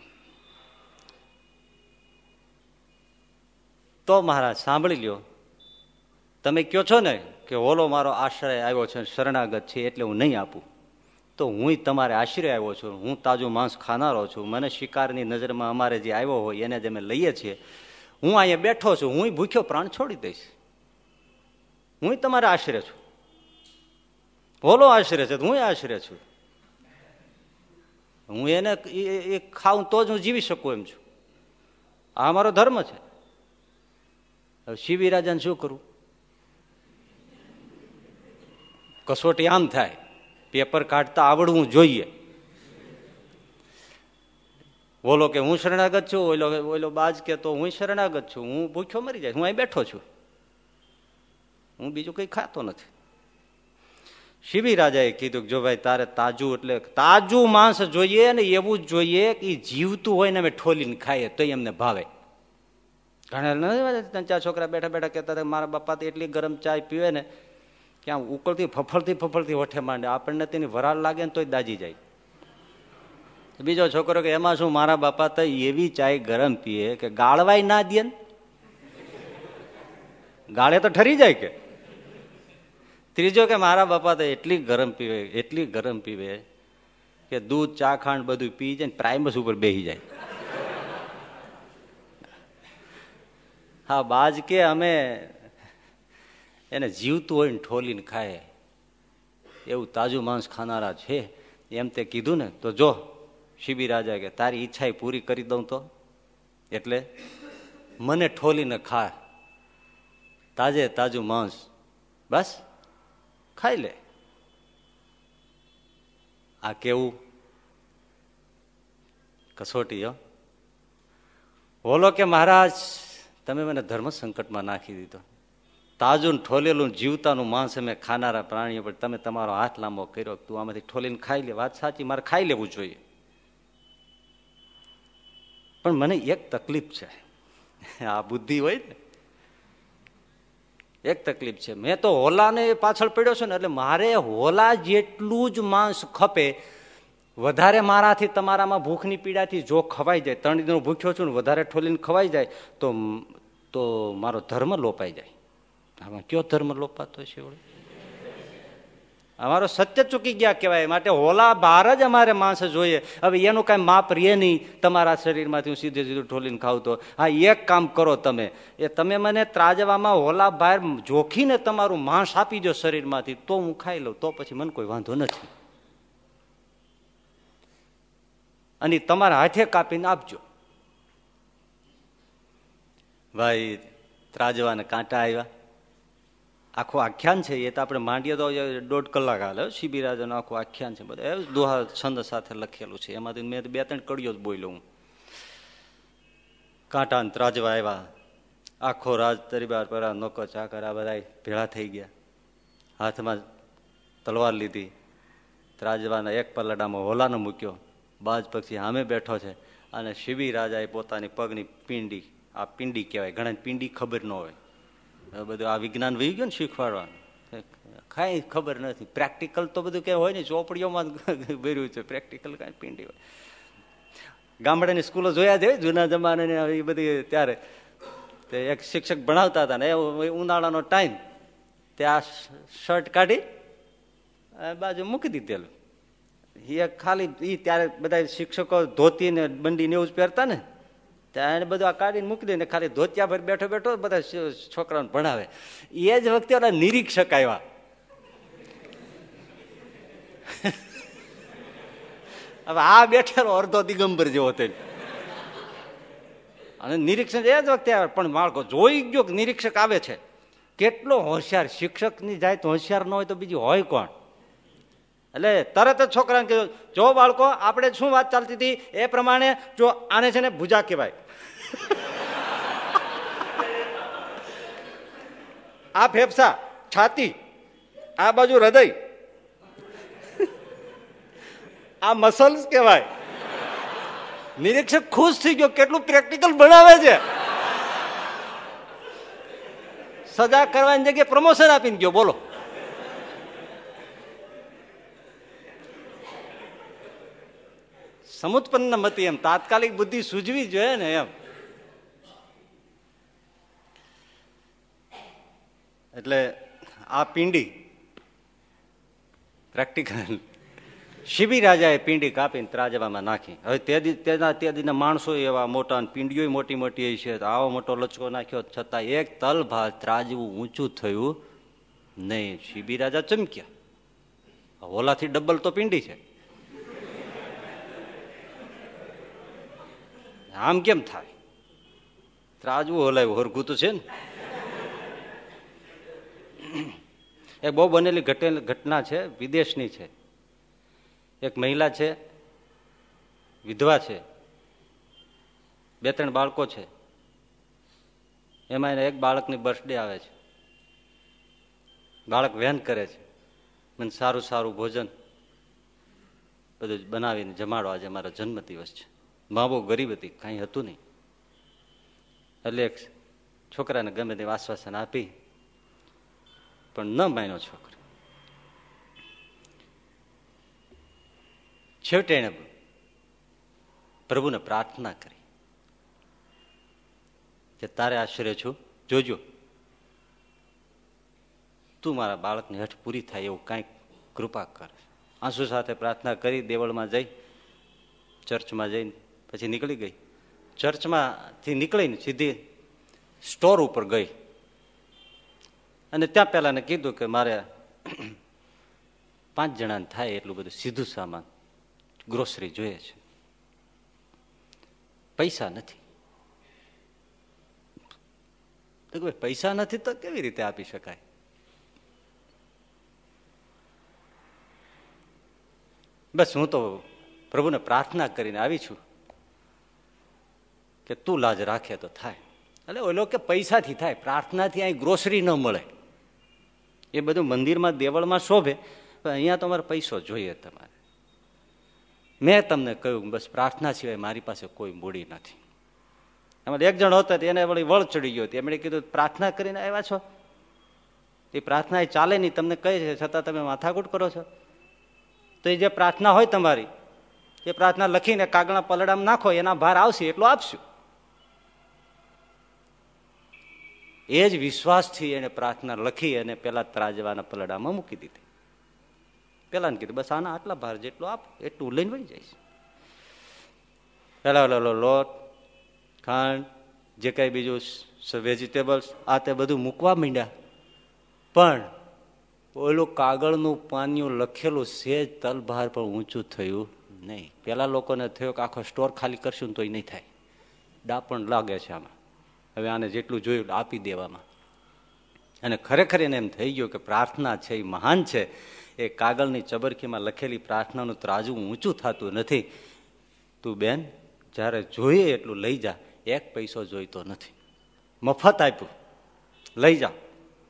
તો મહારાજ સાંભળી લ્યો, તમે કહો છો ને કે હોલો મારો આશ્રય આવ્યો છે, શરણાગત છે, એટલે હું નહીં આપું. તો હું તમારે આશ્રય આવ્યો છું, હું તાજું માંસ ખાનારો છું. મને શિકારની નજરમાં અમારે જે આવ્યો હોય એને જ અમે લઈએ છીએ. હું અહીંયા બેઠો છું, હું ભૂખ્યો પ્રાણ છોડી દઈશ. હું તમારે આશરે છું. હોલો આશરે છે, હું આશરે છું. હું એને એ ખાઉં તો જ હું જીવી શકું એમ છું. આ મારો ધર્મ છે. હવે શિબી રાજાને શું કરવું? કસોટી આમ થાય, પેપર કાઢતા આવડવું જોઈએ. બોલો કે હું શરણાગત છું, ઓલો બાજ કે તો હું શરણાગત છું, હું ભૂખ્યો મરી જાય, હું અહીં બેઠો છું, હું બીજું કઈ ખાતો નથી. શિબી રાજાએ કીધું કે જો ભાઈ તારે તાજું એટલે તાજું માંસ જોઈએ ને એવું જ જોઈએ કે જીવતું હોય ને અમે ઠોલીને ખાઈએ તો એમને ભાવે. ઘણા 3-4 છોકરા બેઠા બેઠા કહેતા હતા મારા બાપા તો એટલી ગરમ ચાય પીવે ને કે આમ ઉકળતી ફફળતી હોઠે માંડે, આપણને તેની વરાળ લાગે ને તોય દાજી જાય. બીજો છોકરો કે એમાં શું, મારા બાપા તો એવી ચાય ગરમ પીએ કે ગાળવાય ના દે, ગાળે તો ઠરી જાય કે. ત્રીજો કે મારા બાપા તો એટલી ગરમ પીવે કે દૂધ ચા ખાંડ બધું પી જાય ને પ્રાઇમસ ઉપર બેસી જાય. હા, બાજ કે અમે એને જીવતું હોય ને ઠોલીને ખાય એવું તાજું માંસ ખાનારા છે એમ તે કીધું ને. તો જો શિબી રાજા કે તારી ઈચ્છા પૂરી કરી દઉં તો, એટલે મને ઠોલીને ખા, તાજું માંસ બસ ખાઈ લે. આ કેવું કસોટી હો. બોલો કે મહારાજ તમે મને ધર્મ સંકટમાં નાખી દીધો. તાજું ઠોલેલું જીવતાનું માંસ અમે ખાનારા પ્રાણીઓ પણ તમે તમારો હાથ લાંબો કર્યો, તું આમાંથી ઠોલીને ખાઈ લે. વાત સાચી, મારે ખાઈ લેવું જોઈએ. પણ મને એક તકલીફ છે, આ બુદ્ધિ હોય ને, એક તકલીફ છે. મેં તો હોલાને પાછળ પડ્યો છું ને, એટલે મારે હોલા જેટલું જ માંસ ખપે. વધારે મારાથી તમારામાં ભૂખની પીડાથી જો ખવાઈ જાય, 3 દિન ભૂખ્યો છું ને, વધારે ઠોલીને ખવાઈ જાય તો મારો ધર્મ લોપાઈ જાય. આમાં કયો ધર્મ લોપાતો છે? અમારો સત્ય ચૂકી ગયા કહેવાય. માટે હોલા બહાર જ અમારે માંસ જોઈએ. હવે એનું કઈ માપ રહે નહીં. તમારા શરીરમાંથી હું સીધે સીધું ઠોલીને ખાવ તો હા, એક કામ કરો તમે, એ તમે મને ત્રાજવામાં હોલા બહાર જોખીને તમારું માંસ આપી દો શરીરમાંથી, તો હું ખાઈ લઉં, તો પછી મને કોઈ વાંધો નથી. અને તમારા હાથે કાપીને આપજો. ભાઈ ત્રાજવાને કાંટા આવ્યા. આખું આખ્યાન છે એ તો આપણે માંડીએ તો 1.5 કલાક હાલે. શિબિરાજાનું આખું આખ્યાન છે, બધા દોહા છંદ સાથે લખેલું છે. એમાંથી મેં 2-3 કડીઓ જ બોલ્યો હું. કાંટા ત્રાજવા આવ્યા, આખો રાજ તરીબાર પરા નોકો ચાકર આ બધા ભેળા થઈ ગયા. હાથમાં તલવાર લીધી, ત્રાજવાના એક પલડામાં હોલાનો મૂક્યો. બાજ પક્ષી સામે બેઠો છે અને શિબી રાજાએ પોતાની પગની પિંડી, આ પિંડી કહેવાય, ઘણા પિંડી ખબર ન હોય. બધું આ વિજ્ઞાન વહી ગયું ને શીખવાડવાનું, કઈ ખબર નથી. પ્રેક્ટિકલ તો બધું કઈ હોય ને, ચોપડીઓમાં ભર્યું છે. પ્રેક્ટિકલ કઈ પિંડી હોય. ગામડાની સ્કૂલો જોયા છે જૂના જમાનાની એ બધી. ત્યારે એક શિક્ષક ભણાવતા હતા ને, ઉનાળાનો ટાઈમ, તે આ શર્ટ કાઢી બાજુ મૂકી દીધેલું. એ ખાલી ઈ ત્યારે બધા શિક્ષકો ધોતી ને બંડી ને એવું જ પહેરતા ને, ત્યાં બધું આ કાઢીને મૂકી દે ને ખાલી ધોતિયા પર બેઠો બેઠો બધા છોકરાઓને ભણાવે. એ જ વખતે ઓલા નિરીક્ષક આવ્યા. હવે આ બેઠેલો અડધો દિગંબર જેવો થયો અને નિરીક્ષક એ જ વખતે આવે. પણ માળકો જોઈ ગયો કે નિરીક્ષક આવે છે. કેટલો હોશિયાર! શિક્ષકની જાય તો હોશિયાર ન હોય તો બીજું હોય કોણ? એટલે તરત જ છોકરાને કીધું, જો બાળકો આપણે શું વાત ચાલતી હતી એ પ્રમાણે જો આને છે ને ભુજા કહેવાય, આ ફેફસા, છાતી, આ બાજુ હૃદય, આ મસલ્સ કહેવાય. નિરીક્ષક ખુશ થઈ ગયો, કેટલું પ્રેક્ટિકલ ભણાવે છે. સજા કરવાની જગ્યાએ પ્રમોશન આપીને ગયો. બોલો, સમુત્પન્ન મતી, એમ તાત્કાલિક બુદ્ધિ સૂઝવી જોઈએ ને એમ. એટલે આ પિંડી પ્રેક્ટિકલ. શિબી રાજાએ પિંડી કાપીને ત્રાજવામાં નાખી. હવે તે દીના માણસો એવા મોટા, પિંડીઓ મોટી મોટી છે. આવો મોટો લચકો નાખ્યો છતાં એક તલ ભાત ત્રાજવું ઊંચું થયું નહીં. શિબી રાજા ચમક્યા. હોલાથી ડબલ તો પિંડી છે, આમ કેમ થાય? ત્રાજવું હલાવ્યું, હરઘું તો છે ને. એક બહુ બનેલી ઘટના છે, વિદેશની છે. એક મહિલા છે, વિધવા છે, 2-3 બાળકો છે. એમાં એને એક બાળકની બર્થડે આવે છે. બાળક વહેન કરે છે, મને સારું સારું ભોજન બધું બનાવીને જમાડો, આજે મારો જન્મદિવસ છે. મા બહુ ગરીબ હતી, કાંઈ હતું નહીં. એટલે એક છોકરાને ગમે તે આશ્વાસન આપી, પણ ન માન્યો છોકરો. છેવટે એને પ્રભુને પ્રાર્થના કરી કે તારે આશ્રય છું, જોજો તું મારા બાળકની હઠ પૂરી થાય એવું કાંઈક કૃપા કર. આંસુ સાથે પ્રાર્થના કરી દેવળમાં જઈ, ચર્ચમાં જઈને પછી નીકળી ગઈ. ચર્ચમાંથી નીકળીને સીધી સ્ટોર ઉપર ગઈ અને ત્યાં પેલાને કીધું કે મારે 5 જણાને થાય એટલું બધું સીધું સામાન, ગ્રોસરી જોઈએ છે, પૈસા નથી. પૈસા નથી તો કેવી રીતે આપી શકાય? બસ હું તો પ્રભુને પ્રાર્થના કરીને આવી છું કે તું લાજ રાખે તો થાય. એટલે ઓલો કે પૈસાથી થાય, પ્રાર્થનાથી અહીં ગ્રોસરી ન મળે. એ બધું મંદિરમાં દેવળમાં શોભે, પણ અહીંયા તમારે પૈસો જોઈએ તમારે. મેં તમને કહ્યું બસ પ્રાર્થના સિવાય મારી પાસે કોઈ મૂડી નથી. એમાં એક જણ હતો એને વળી વળ ચડી ગયો. એમણે કીધું પ્રાર્થના કરીને આવ્યા છો, એ પ્રાર્થના એ ચાલે નહીં, તમને કહે છે છતાં તમે માથાકૂટ કરો છો. તો એ જે પ્રાર્થના હોય તમારી, એ પ્રાર્થના લખીને કાગળના પલડામાં નાખો, એના ભાર આવશે એટલું આપશું. એ જ વિશ્વાસથી એને પ્રાર્થના લખી અને પેલા ત્રાજવાના પલડામાં મૂકી દીધી. પેલા ને કીધું બસ આના આટલા ભાર જેટલું આપ, એટલું લઈને વળી જાય છે. પેલા લોટ, ખાંડ, જે કઈ બીજું વેજીટેબલ્સ આ તે બધું મૂકવા માંડ્યા. પણ ઓલું કાગળનું પાનિયું લખેલું સેજ તલભાર પણ ઊંચું થયું નહીં. પેલા લોકોને થયો કે આખો સ્ટોર ખાલી કરશું તો એ નહીં થાય, ડાપણ લાગે છે આમાં, હવે આને જેટલું જોયું આપી દેવામાં. અને ખરેખર એને એમ થઈ ગયું કે પ્રાર્થના છે એ મહાન છે. એ કાગળની ચબરખીમાં લખેલી પ્રાર્થનાનું ત્રાજવું ઊંચું થતું નથી. તું બેન જ્યારે જોઈએ એટલું લઈ જા, એક પૈસો જોઈતો નથી, મફત આપ્યું, લઈ જા.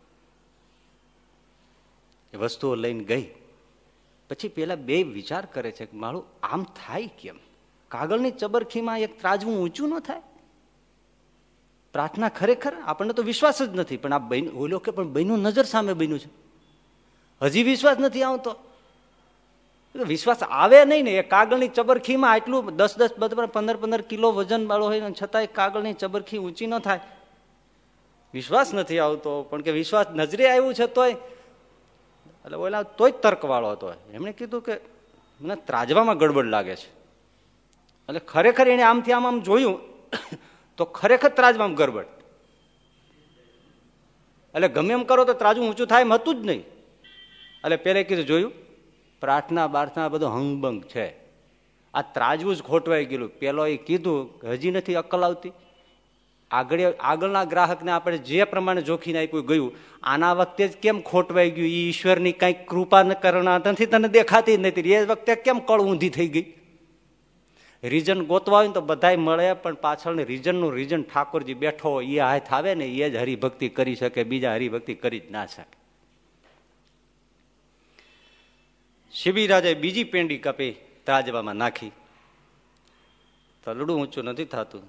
એ વસ્તુઓ લઈને ગઈ. પછી પેલા બે વિચાર કરે છે કે મારું આમ થાય કેમ? કાગળની ચબરખીમાં એક ત્રાજવું ઊંચું ન થાય? પ્રાર્થના ખરેખર આપણને તો વિશ્વાસ જ નથી, પણ આ બહેન ઓલો કે પણ બહેનું નજર સામે બન્યું છે, હજી વિશ્વાસ નથી આવતો. વિશ્વાસ આવે નહીં ને. એ કાગળની ચબરખીમાં આટલું 10-10, 15-15 કિલો વજન વાળો હોય છતાંય કાગળની ચબરખી ઊંચી ન થાય. વિશ્વાસ નથી આવતો. પણ કે વિશ્વાસ નજરે આવ્યું છે તોય, એટલે ઓલા તોય તર્ક વાળો હતો. એમણે કીધું કે મને ત્રાજવામાં ગડબડ લાગે છે. એટલે ખરેખર એને આમથી આમ જોયું તો ખરેખર ત્રાજવામાં ગડબડ. એટલે ગમે એમ કરો તો ત્રાજવું ઊંચું થાય એમ હતું જ નહીં. એટલે પેલે કીધું જોયું, પ્રાર્થના બાર્થના બધું હંગબંગ છે, આ ત્રાજવું જ ખોટવાઈ ગયેલું. પેલો એ કીધું હજી નથી અક્કલ આવતી. આગળના ગ્રાહકને આપણે જે પ્રમાણે જોખીને આપ્યું ગયું, આના વખતે જ કેમ ખોટવાઈ ગયું? એ ઈશ્વરની કઈક કૃપા કરના નથી તને દેખાતી જ નથી. એ વખતે કેમ કળ ઊંધી થઈ ગઈ? રીઝન ગોતવા હોય ને તો બધાય મળે, પણ પાછળની રીઝન ઠાકોરજી બેઠો હોય, એ હાથ આવે ને એ જ હરિભક્તિ કરી શકે, બીજા હરિભક્તિ કરી જ ના શકે. શિબિરાજે બીજી પેંડી કાપી ત્રાજવામાં નાખી. તલડું ઊંચું નથી થતું.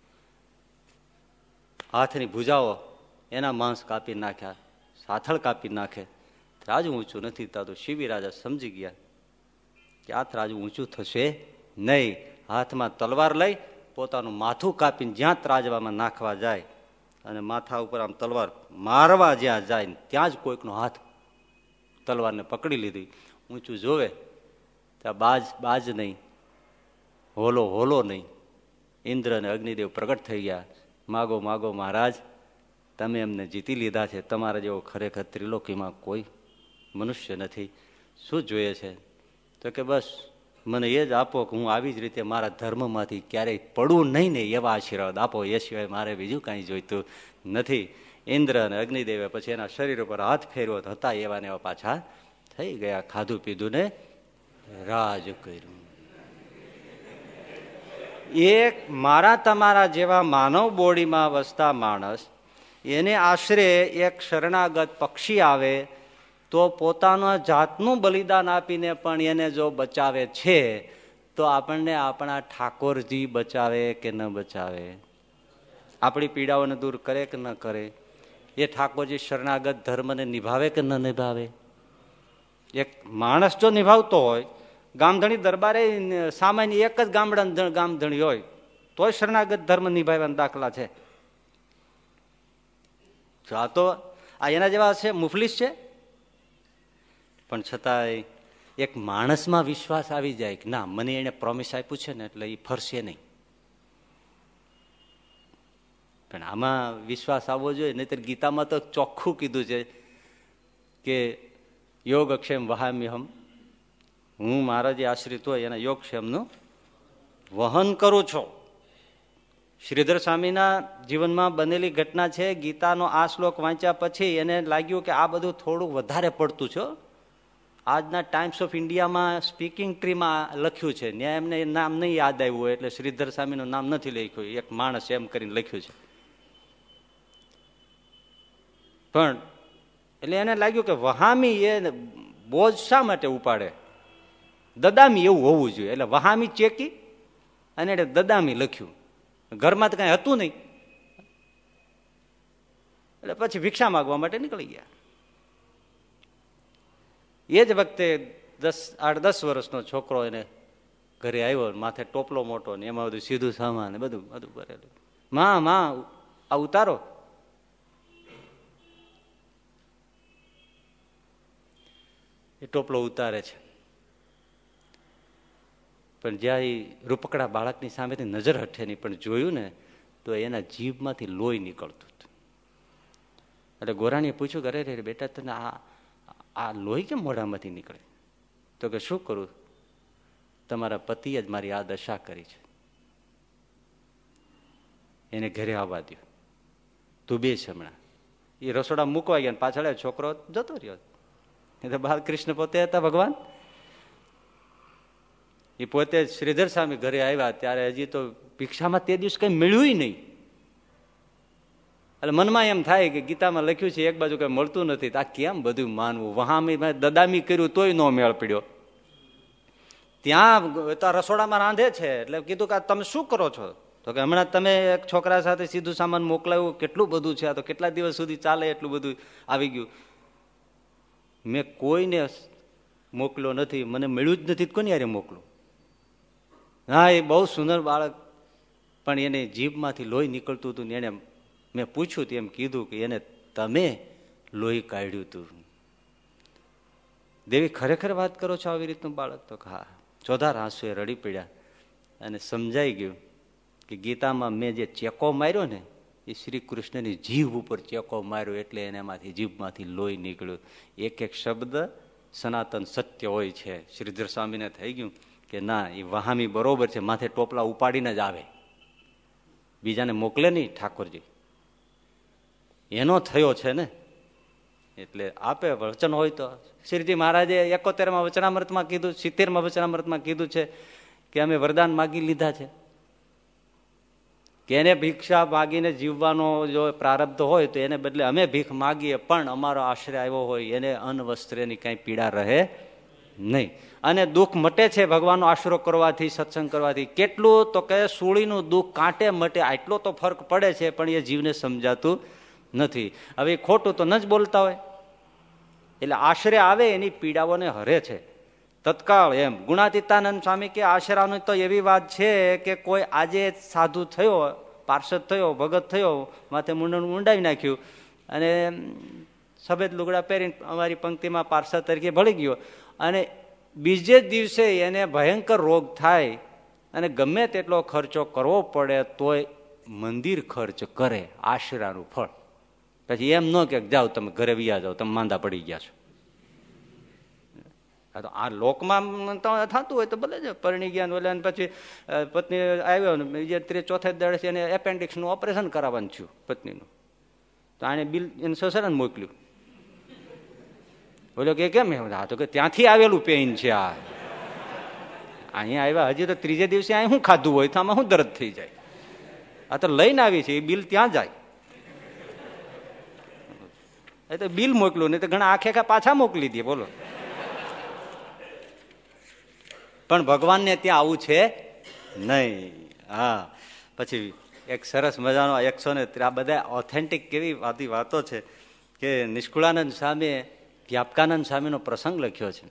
હાથની ભુજાઓ એના માંસ કાપી નાખ્યા, સાથળ કાપી નાખે, ત્રાજુ ઊંચું નથી થતું. શિબિરાજા સમજી ગયા કે આ ત્રાજુ ઊંચું થશે નહીં. હાથમાં તલવાર લઈ પોતાનું માથું કાપીને જ્યાં ત્રાજવામાં નાખવા જાય અને માથા ઉપર આમ તલવાર મારવા જ્યાં જાય ત્યાં જ કોઈકનો હાથ તલવારને પકડી લીધી. ઊંચું જોવે ત્યાં બાજ નહીં, હોલો નહીં. ઇન્દ્ર અને અગ્નિદેવ પ્રગટ થઈ ગયા. માગો માગો મહારાજ, તમે એમને જીતી લીધા છે. તમારા જેવો ખરેખર ત્રિલોકીમાં કોઈ મનુષ્ય નથી. શું જોઈએ છે? તો કે બસ મને એ જ આપો કે હું આવી જ રીતે મારા ધર્મમાંથી ક્યારેય પડું નહીં ને એવા આશીર્વાદ આપો. એ સિવાય મારે બીજું કાંઈ જોઈતું નથી. ઇન્દ્ર અને અગ્નિદેવે પછી એના શરીર ઉપર હાથ ફેરવો હતા એવા ને એવા પાછા થઈ ગયા. ખાધું પીધું ને રાજ કર્યું. એક મારા તમારા જેવા માનવ બોડીમાં વસતા માણસ, એને આશરે એક શરણાગત પક્ષી આવે તો પોતાના જાતનું બલિદાન આપીને પણ એને જો બચાવે છે, તો આપણને આપણા ઠાકોરજી બચાવે કે ન બચાવે? આપણી પીડાઓને દૂર કરે કે ન કરે? એ ઠાકોરજી શરણાગત ધર્મને નિભાવે કે ન નિભાવે? એક માણસ જો નિભાવતો હોય, ગામધણી દરબારે સામાન્ય એક જ ગામધણી હોય તોય શરણાગત ધર્મ નિભાવવાના દાખલા છે. આ તો આ એના જેવા છે, મુફલીસ છે. પણ છતાંય એક માણસમાં વિશ્વાસ આવી જાય કે ના, મને એને પ્રોમિસ આપ્યું છે ને એટલે એ ફરશે નહીં. પણ આમાં વિશ્વાસ આવવો જોઈએ. નહીતર ગીતામાં તો ચોખ્ખું કીધું છે કે યોગક્ષેમ વહામ્યહમ, હું મારા જે આશ્રિત હોય એના યોગક્ષેમનું વહન કરું છું. શ્રીધર સ્વામીના જીવનમાં બનેલી ઘટના છે. ગીતાનો આ શ્લોક વાંચ્યા પછી એને લાગ્યું કે આ બધું થોડું વધારે પડતું છે. આજના ટાઈમ્સ ઓફ ઇન્ડિયામાં સ્પીકિંગ ટ્રીમાં લખ્યું છે, ત્યાં એમને નામ નહીં યાદ આવ્યું હોય એટલે શ્રીધર સ્વામીનું નામ નથી લખ્યું, એક માણસ એમ કરીને લખ્યું છે. પણ એટલે એને લાગ્યું કે વહામી એ બોજ શા માટે ઉપાડે, દદામી એવું હોવું જોઈએ. એટલે વહામી ચેકી અને એટલે દદામી લખ્યું. ઘરમાં તો કઈ હતું નહીં એટલે પછી ભિક્ષા માગવા માટે નીકળી ગયા. એ જ વખતે 8-10 વર્ષનો છોકરો એને ઘરે આવ્યો, માથે ટોપલો મોટો ને એમાં બધું સીધું સામાન ને બધું બધું ભરેલું. માં આ ઉતારો. એ ટોપલો ઉતારે છે, પણ જ્યાં એ રૂપકડા બાળકની સામેથી નજર હટે નહીં, પણ જોયું ને તો એના જીભમાંથી લોહી નીકળતું હતું. એટલે ગોરાણીએ પૂછ્યું કે અરે બેટા તને આ લોહી કેમ મોઢામાંથી નીકળે? તો કે શું કરું, તમારા પતિએ જ મારી આ દશા કરી છે, એને ઘરે આવવા દો, તું બેસ હમણાં. એ રસોડા મૂકવા ગયા, પાછળ છોકરો જતો રહ્યો. એ તો બાલકૃષ્ણ પોતે હતા ભગવાન. એ પોતે શ્રીધર સ્વામી ઘરે આવ્યા ત્યારે હજી તો ભિક્ષામાં તે દિવસ કઈ મળ્યું નહીં. એટલે મનમાં એમ થાય કે ગીતામાં લખ્યું છે એક બાજુ કઈ મળતું નથી, આ કેમ બધું માનવું? વહામી દદામી કર્યું તોય નો મેળ પડ્યો. ત્યાં રસોડામાં રાંધે છે એટલે કીધું કે તમે શું કરો છો? તો કે હમણાં તમે એક છોકરા સાથે સીધું સામાન મોકલાવ્યું, કેટલું બધું છે, આ તો કેટલા દિવસ સુધી ચાલે એટલું બધું આવી ગયું. મેં કોઈને મોકલ્યો નથી, મને મળ્યું જ નથી, કોની યારે મોકલું? હા, એ બહુ સુંદર બાળક, પણ એને જીભમાંથી લોહી નીકળતું હતું ને એને મેં પૂછ્યું એમ કીધું કે એને તમે લોહી કાઢ્યું હતું. દેવી ખરેખર વાત કરો છો આવી રીતનું બાળક? તો હા. ચોધાર આંસુએ રડી પડ્યા અને સમજાઈ ગયું કે ગીતામાં મેં જે ચેકો માર્યો ને એ શ્રી કૃષ્ણની જીભ ઉપર ચેકો માર્યો એટલે એને એમાંથી જીભમાંથી લોહી નીકળ્યું. એક એક શબ્દ સનાતન સત્ય હોય છે. શ્રીધર સ્વામીને થઈ ગયું કે ના, એ વહામી બરોબર છે, માથે ટોપલા ઉપાડીને જ આવે, બીજાને મોકલે નહીં ઠાકોરજી. એનો થયો છે ને એટલે આપે વચન હોય તો. શ્રીજી મહારાજે 71માં વચનામૃતમાં કીધું, 70માં વચનામૃતમાં કીધું છે કે અમે વરદાન માગી લીધા છે કે એને ભિક્ષા માગીને જીવવાનો જો પ્રારબ્ધ હોય તો એને બદલે અમે ભીખ માગીએ, પણ અમારો આશ્રય આવ્યો હોય એને અન્ન વસ્ત્રની કઈ પીડા રહે નહીં. અને દુઃખ મટે છે ભગવાનનો આશરો કરવાથી, સત્સંગ કરવાથી. કેટલું? તો કે સૂળીનું દુઃખ કાંટે મટે, આટલો તો ફરક પડે છે, પણ એ જીવને સમજાતું નથી. હવે ખોટું તો ન જ બોલતા હોય એટલે આશરે આવે એની પીડાઓને હરે છે તત્કાળ. એમ ગુણાતીતાનંદ સ્વામી કે આશરાની તો એવી વાત છે કે કોઈ આજે સાધુ થયો, પાર્ષદ થયો, ભગત થયો, માથે મુંડન મુંડાવી નાખ્યું અને સફેદ લુગડા પહેરીને અમારી પંક્તિમાં પાર્ષદ તરીકે ભળી ગયો અને બીજે દિવસે એને ભયંકર રોગ થાય અને ગમે તેટલો ખર્ચો કરવો પડે તોય મંદિર ખર્ચ કરે, આશરાનું ફળ. પછી એમ ન કે જાઓ તમે ઘરે વ્યા જાઓ, તમે માંદા પડી ગયા છો. તો આ લોકમાં થતું હોય તો ભલે છે, પરણી ગયા ઓલા પછી પત્ની આવ્યો ને બીજે 3-4 દિવસે એને એપેન્ડિક્સનું ઓપરેશન કરાવવાનું થયું પત્નીનું, તો આને બિલ એને સસરાને મોકલ્યું. બોલો કે કેમ? તો કે ત્યાંથી આવેલું પેઇન છે, આ અહીંયા આવ્યા હજી તો 3જે દિવસે અહીં શું ખાધું હોય તો આમાં શું દર્દ થઈ જાય? આ તો લઈને આવી છે, એ બિલ ત્યાં જાય. એ તો બિલ મોકલું નહીં તો ઘણા આખે પાછા મોકલી દે. બોલો, પણ ભગવાનને ત્યાં આવું છે નહીં. હા, પછી એક સરસ મજાનો 113 આ બધા ઓથેન્ટિક કેવી બધી વાતો છે કે નિષ્કુળાનંદ સ્વામીએ વ્યાપકાનંદ સ્વામીનો પ્રસંગ લખ્યો છે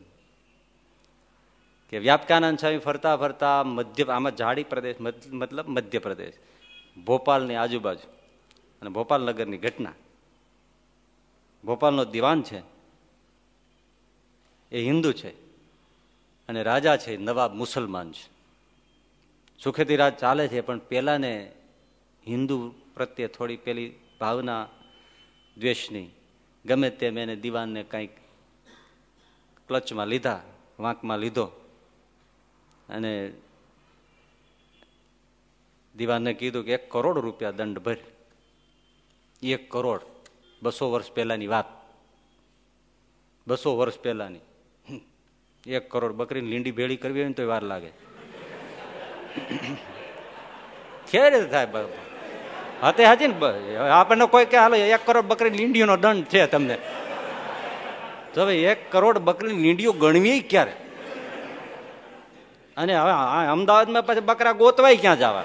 કે વ્યાપકાનંદ સ્વામી ફરતા ફરતા આમાં ઝાડી પ્રદેશ મતલબ મધ્યપ્રદેશ, ભોપાલની આજુબાજુ અને ભોપાલ નગરની ઘટના. ભોપાલનો દિવાન છે એ હિન્દુ છે અને રાજા છે નવાબ મુસલમાન છે. સુખેથી રાજ ચાલે છે, પણ પેલાને હિન્દુ પ્રત્યે થોડી પેલી ભાવના દ્વેષની, ગમે તેમ એને દિવાનને કંઈક ક્લચમાં લીધા, વાંકમાં લીધો અને દિવાનને કીધું કે 1 કરોડ રૂપિયા દંડ ભર. 1 કરોડ 200 વર્ષ પહેલાની વાત, 200 વર્ષ પહેલાની. 1 કરોડ બકરીની લીંડી ભેળી કરવી હોય ને તો વાર લાગે. કેવી રીતે થાય? હાથે હાજી ને આપણને કોઈ કે હાલો 1 કરોડ બકરી લીંડીઓનો દંડ છે તમને, તો હવે 1 કરોડ બકરી લીંડીઓ ગણવી ક્યારે? અને હવે અમદાવાદમાં પછી બકરા ગોતવાય ક્યાં જવા?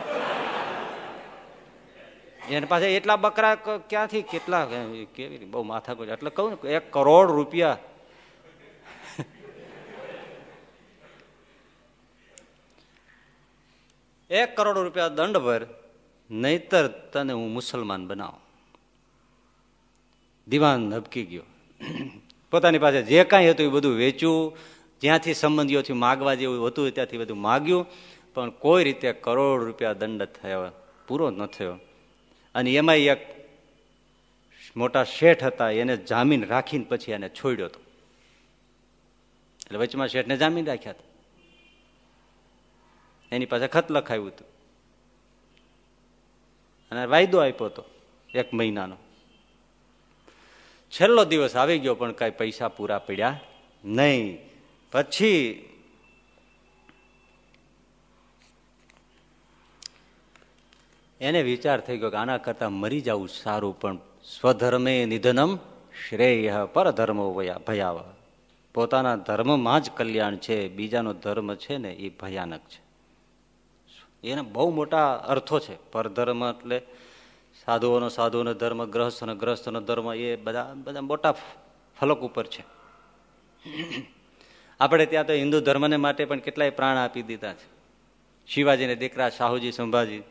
એને પાછા એટલા બકરા ક્યાંથી કેટલા કેવી બહુ માથા કોઈ. એટલે કહું ને 1 કરોડ રૂપિયા. $1 કરોડ દંડ ભર, નહીતર તને હું મુસલમાન બનાવું. દિવાન ધબકી ગયો. પોતાની પાસે જે કાંઈ હતું એ બધું વેચ્યું, જ્યાંથી સંબંધીઓથી માગવા જેવું હતું ત્યાંથી બધું માગ્યું, પણ કોઈ રીતે $1 કરોડ દંડ થયો પૂરો ન થયો. અને એમાં એક મોટા શેઠ હતા, એને જામીન રાખીને પછી એને છોડ્યો હતો. એટલે વચમાં શેઠને જામીન રાખ્યા હતા, એની પાસે ખત લખાયું હતું અને વાયદો આપ્યો હતો 1 મહિનાનો. છેલ્લો દિવસ આવી ગયો પણ કઈ પૈસા પૂરા પડ્યા નહીં. પછી એને વિચાર થઈ ગયો કે આના કરતા મરી જવું સારું, પણ સ્વધર્મે નિધનમ શ્રેય પરધર્મો ભયાવહ. પોતાના ધર્મમાં જ કલ્યાણ છે, બીજાનો ધર્મ છે ને એ ભયાનક છે. એને બહુ મોટા અર્થો છે. પરધર્મ એટલે સાધુઓનો ધર્મ, ગ્રહસ્થનો ધર્મ, એ બધા મોટા ફલક ઉપર છે. આપણે ત્યાં તો હિન્દુ ધર્મને માટે પણ કેટલાય પ્રાણ આપી દીધા છે. શિવાજીને દીકરા શાહુજી સંભાજી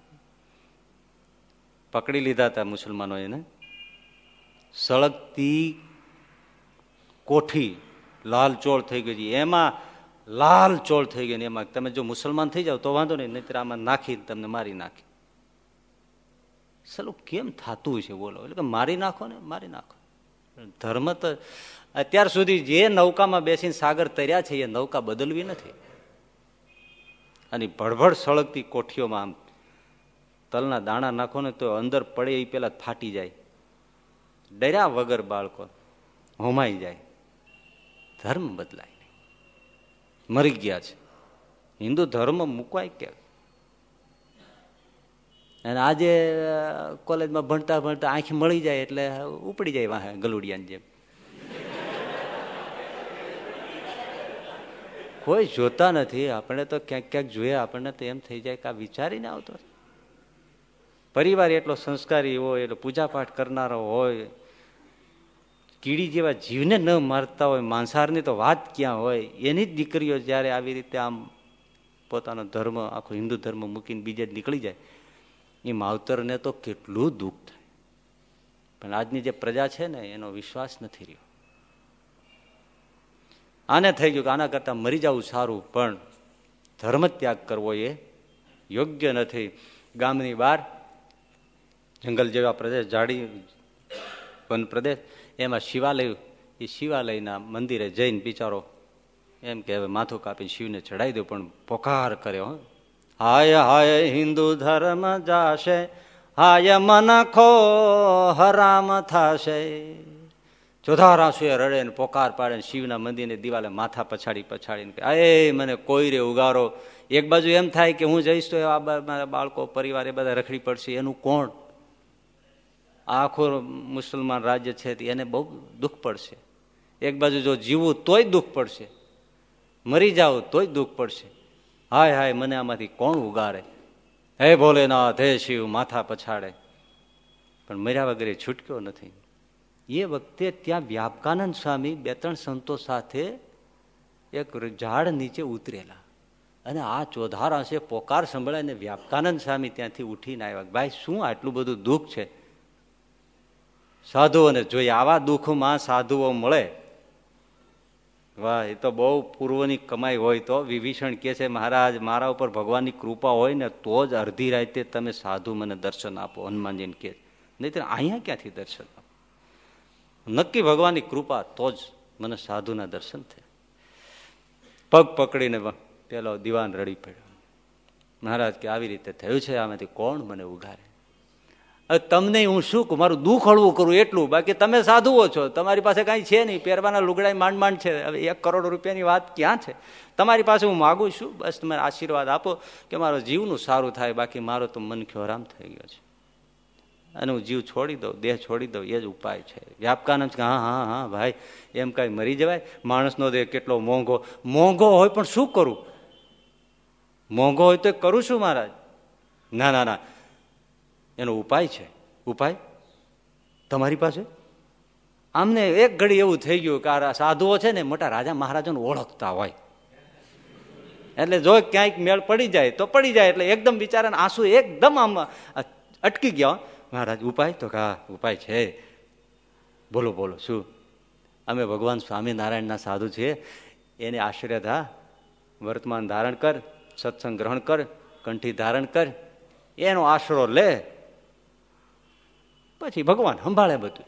પકડી લીધા હતા મુસલમાનો, એને સળગતી કોઠી લાલચોળ થઈ ગઈ, એમાં લાલચોળ થઈ ગઈ. એમાં તમે જો મુસલમાન થઈ જાવ તો વાંધો નહીં, નહીતર આમાં નાખી તમને મારી નાખી. સલું કેમ થતું છે બોલો? એટલે કે મારી નાખો ને, મારી નાખો. ધર્મ તો અત્યાર સુધી જે નૌકામાં બેસીને સાગર તર્યા છે એ નૌકા બદલવી નથી. અને ભડભડ સળગતી કોઠીઓમાં આમ તલના દાણા નાખો ને તો અંદર પડે એ પેલા ફાટી જાય, ડર્યા વગર બાળકો હોમાઈ જાય. ધર્મ બદલાય નહીં, મરી ગયા છે. હિન્દુ ધર્મ મૂકવાય કે? અને આજે કોલેજમાં ભણતા ભણતા આંખ મળી જાય એટલે ઉપડી જાય વાહે ગલુડિયાની જેમ. કોઈ જોતા નથી. આપણે તો ક્યાંક ક્યાંક જોઈએ, આપણને તો એમ થઈ જાય કે આ વિચારીને આવતો. પરિવાર એટલો સંસ્કારી હોય, એટલે પૂજાપાઠ કરનારો હોય, કીડી જેવા જીવને ન મારતા હોય, માંસાહારની તો વાત ક્યાં હોય. એની જ દીકરીઓ જયારે આવી રીતે આમ પોતાનો ધર્મ, આખો હિન્દુ ધર્મ મૂકીને બીજે નીકળી જાય, એ માવતરને તો કેટલું દુઃખ થાય. પણ આજની જે પ્રજા છે ને એનો વિશ્વાસ નથી રહ્યો. આને થઈ ગયું કે આના કરતા મરી જવું સારું, પણ ધર્મ ત્યાગ કરવો એ યોગ્ય નથી. ગામની બહાર જંગલ જેવા પ્રદેશ, ઝાડી વન પ્રદેશ, એમાં શિવાલય, એ શિવાલયના મંદિરે જઈને બિચારો એમ કે હવે માથું કાપીને શિવને ચડાવી દો, પણ પોકાર કર્યો, હાય હાય હિન્દુ ધર્મ જાશે, હાય મનખો હરામ થાશે. ચોધારાસુએ રડે ને પોકાર પાડે, શિવના મંદિરને દિવાલે માથા પછાડીને કે એ મને કોઈ રે ઉગારો. એક બાજુ એમ થાય કે હું જઈશ તો આ મારા બાળકો, પરિવાર એ બધા રખડી પડશે, એનું કોણ? આખું મુસલમાન રાજ્ય છે એને બહુ દુઃખ પડશે. એક બાજુ જો જીવવું તોય દુઃખ પડશે, મરી જાવ તોય દુઃખ પડશે. હાય હાય મને આમાંથી કોણ ઉગારે? હે ભોલેનાથ, હે શિવ, માથા પછાડે, પણ મર્યા વગર છૂટક્યો નથી. એ વખતે ત્યાં વ્યાપકાનંદ સ્વામી 2-3 સંતો સાથે એક ઝાડ નીચે ઉતરેલા, અને આ ચોધારાશે પોકાર સંભળાય ને વ્યાપકાનંદ સ્વામી ત્યાંથી ઉઠીને આવ્યા. ભાઈ શું આટલું બધું દુઃખ છે? સાધુઓને જોઈએ, આવા દુઃખમાં સાધુઓ મળે, વાહ! એ તો બહુ પૂર્વની કમાઈ હોય. તો વિભીષણ કહે છે, મહારાજ મારા ઉપર ભગવાનની કૃપા હોય ને તો જ અડધી રાતે તમે સાધુ મને દર્શન આપો. હનુમાનજીને કહે, નહીં તો અહીંયા ક્યાંથી દર્શન આપો? નક્કી ભગવાનની કૃપા તો જ મને સાધુના દર્શન થયા. પગ પકડીને પેલો દિવાન રડી પડ્યો. મહારાજ કે આવી રીતે થયું છે, આમાંથી કોણ મને ઉગારે? હવે તમને હું શું કહું, મારું દુઃખ હળવું કરું એટલું, બાકી તમે સાધુઓ છો, તમારી પાસે કાંઈ છે નહીં, પહેરવાના લુગડા માંડ છે. હવે 1 કરોડ રૂપિયાની વાત ક્યાં છે? તમારી પાસે હું માગું છું, બસ તમે આશીર્વાદ આપો કે મારો જીવનું સારું થાય, બાકી મારો તો મનખ્યો હરામ થઈ ગયો છે અને હું જીવ છોડી દઉં, દેહ છોડી દઉં, એ જ ઉપાય છે. વ્યાપકાનંદ હા હા હા ભાઈ, એમ કાંઈ મરી જવાય? માણસનો દેહ કેટલો મોંઘો હોય, પણ શું કરું? મોંઘો હોય તો કરું શું મહારાજ? ના ના ના, એનો ઉપાય છે. ઉપાય તમારી પાસે? આમને એક ઘડી એવું થઈ ગયું કે આ સાધુઓ છે ને મોટા રાજા મહારાજાને ઓળખતા હોય, એટલે જો ક્યાંક મેળ પડી જાય તો પડી જાય, એટલે એકદમ બિચારાને આંસુ એકદમ આમ અટકી ગયા. મહારાજ ઉપાય? તો હા ઉપાય છે, બોલો બોલો શું? અમે ભગવાન સ્વામિનારાયણના સાધુ છીએ, એને આશીર્વાદ હા, વર્તમાન ધારણ કર, સત્સંગ ગ્રહણ કર, કંઠી ધારણ કર, એનો આશરો લે, પછી ભગવાન સંભાળે બધું.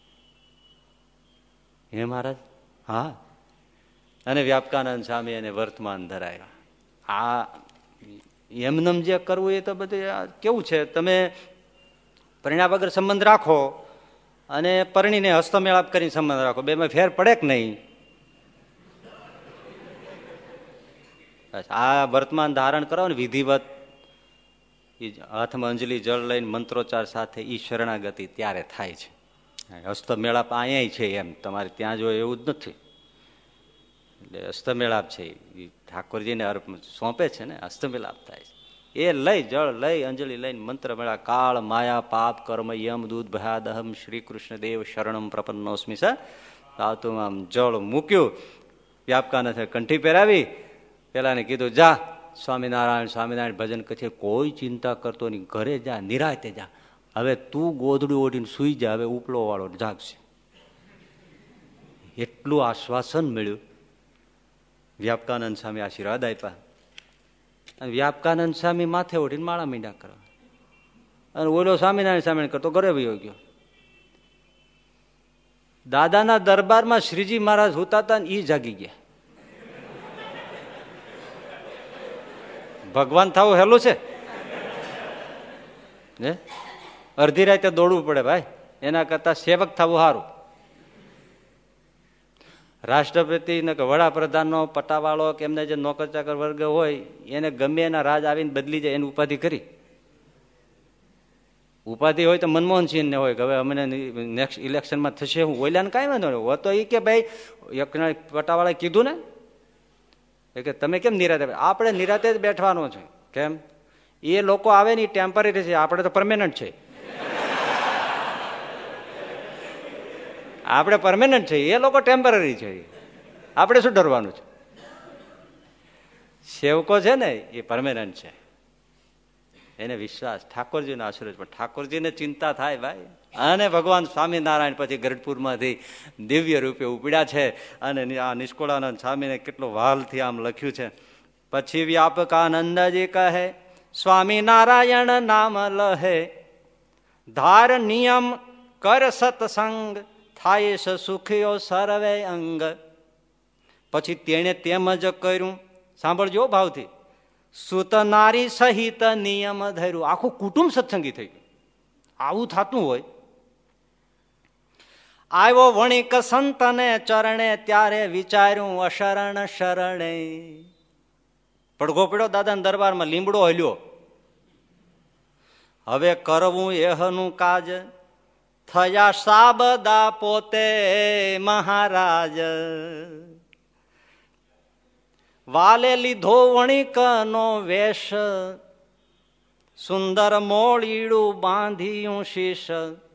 હે મહારાજ? હા. અને વ્યાપકાનંદ સ્વામી એને વર્તમાન ધરાવ્યા. આ એમનેમ જે કરવું એ તો બધું કેવું છે, તમે પરિણામ વગર સંબંધ રાખો અને પરણીને હસ્તમેળાપ કરીને સંબંધ રાખો, બેમાં ફેર પડે કે નહીં? આ વર્તમાન ધારણ કરો ને વિધિવત, હાથમાં અંજલિ જળ લઈને મંત્રોચ્ચાર સાથે ઈ શરણાગતિ ત્યારે થાય છે. હસ્તમેળાપ અહીંયા છે એમ, તમારે ત્યાં જો એવું જ નથી. એટલે હસ્તમેળાપ છે એ ઠાકોરજીને સોંપે છે ને, હસ્તમેળાપ થાય છે. એ લઈ જળ લઈ અંજલિ લઈને મંત્ર મેળા, કાળ માયા પાપ કર્મ યમ દૂધ ભયાદહમ શ્રી કૃષ્ણ દેવ શરણમ પ્રપન્નોસ્મિ. આવતું આમ જળ મૂક્યું, વ્યાપકાનંદ કંઠી પહેરાવી, પેલાને કીધું જા સ્વામિનારાયણ સ્વામિનારાયણ ભજન કથે કોઈ ચિંતા કરતો નહીં, ઘરે જા, નિરાતે જા, હવે તું ગોદડું ઓઢીને સુઈ જા, હવે ઉપલો વાળો જાગશે. એટલું આશ્વાસન મળ્યું. વ્યાપકાનંદ સ્વામી આશીર્વાદ આપ્યા અને વ્યાપકાનંદ સ્વામી માથે ઓઢીને માળા મીંડા કરવા, અને ઓલો સ્વામિનારાયણ સ્વામી કરતો ઘરે વયો ગયો. દાદાના દરબારમાં શ્રીજી મહારાજ હોતા હતા ને એ જાગી ગયા. ભગવાન થવું હેલું છે? અડધી રાતે દોડવું પડે ભાઈ, એના કરતા સેવક થવું સારું. રાષ્ટ્રપતિ ને કે વડાપ્રધાનનો પટાવાળો કે એમને જે નોકર ચાકર વર્ગ હોય એને ગમે એના રાજ આવીને બદલી જાય, એની ઉપાધિ કરી. ઉપાધિ હોય તો મનમોહન સિંહ ને હોય કે હવે અમને નેક્સ્ટ ઇલેક્શનમાં થશે, હું ઓઈલાને કાંઈ વાંધો નહીં હોય. તો એ કે ભાઈ એક પટાવાળાએ કીધું ને કે તમે કેમ નિરાતે? આપણે નિરાતે જ બેઠવાનો છે. કેમ? એ લોકો આવે ને ટેમ્પરરી છે, આપણે તો પરમેનન્ટ છે. આપણે પરમેનન્ટ છે, એ લોકો ટેમ્પરરી છે. આપણે શું ડરવાનું છે? સેવકો છે ને એ પરમેનન્ટ છે, એને વિશ્વાસ ઠાકોરજીનો આશીર્વાદ. પણ ઠાકોરજીને ચિંતા થાય ભાઈ. અને ભગવાન સ્વામિનારાયણ પછી ગરડપુરમાંથી દિવ્ય રૂપે ઉપડ્યા છે. અને આ નિષ્કુળાનંદ સ્વામીને કેટલો વાલથી આમ લખ્યું છે. પછી વ્યાપકાનંદજી કહે સ્વામિનારાયણ નામ લહે, ધાર નિયમ કર સત્સંગ, થાય છે સુખીઓ સર્વે અંગ. પછી તેણે તેમ જ કર્યું. સાંભળજો ભાવથી. સુતનારી સહિત નિયમ ધર્યું. આખું કુટુંબ સત્સંગી થઈ ગયું. આવું થતું હોય. આવ્યો વણિક સંતને ચરણે, ત્યારે વિચાર્યું અશરણ શરણે. પડઘો પડ્યો દાદાના દરબારમાં, લીમડો હલ્યો. હવે કરવું એહનું કાજ, થયા સાબદા પોતે મહારાજ. વાલે લીધો વણિક નો વેશ, સુંદર મોળીડું બાંધ્યું શીશ.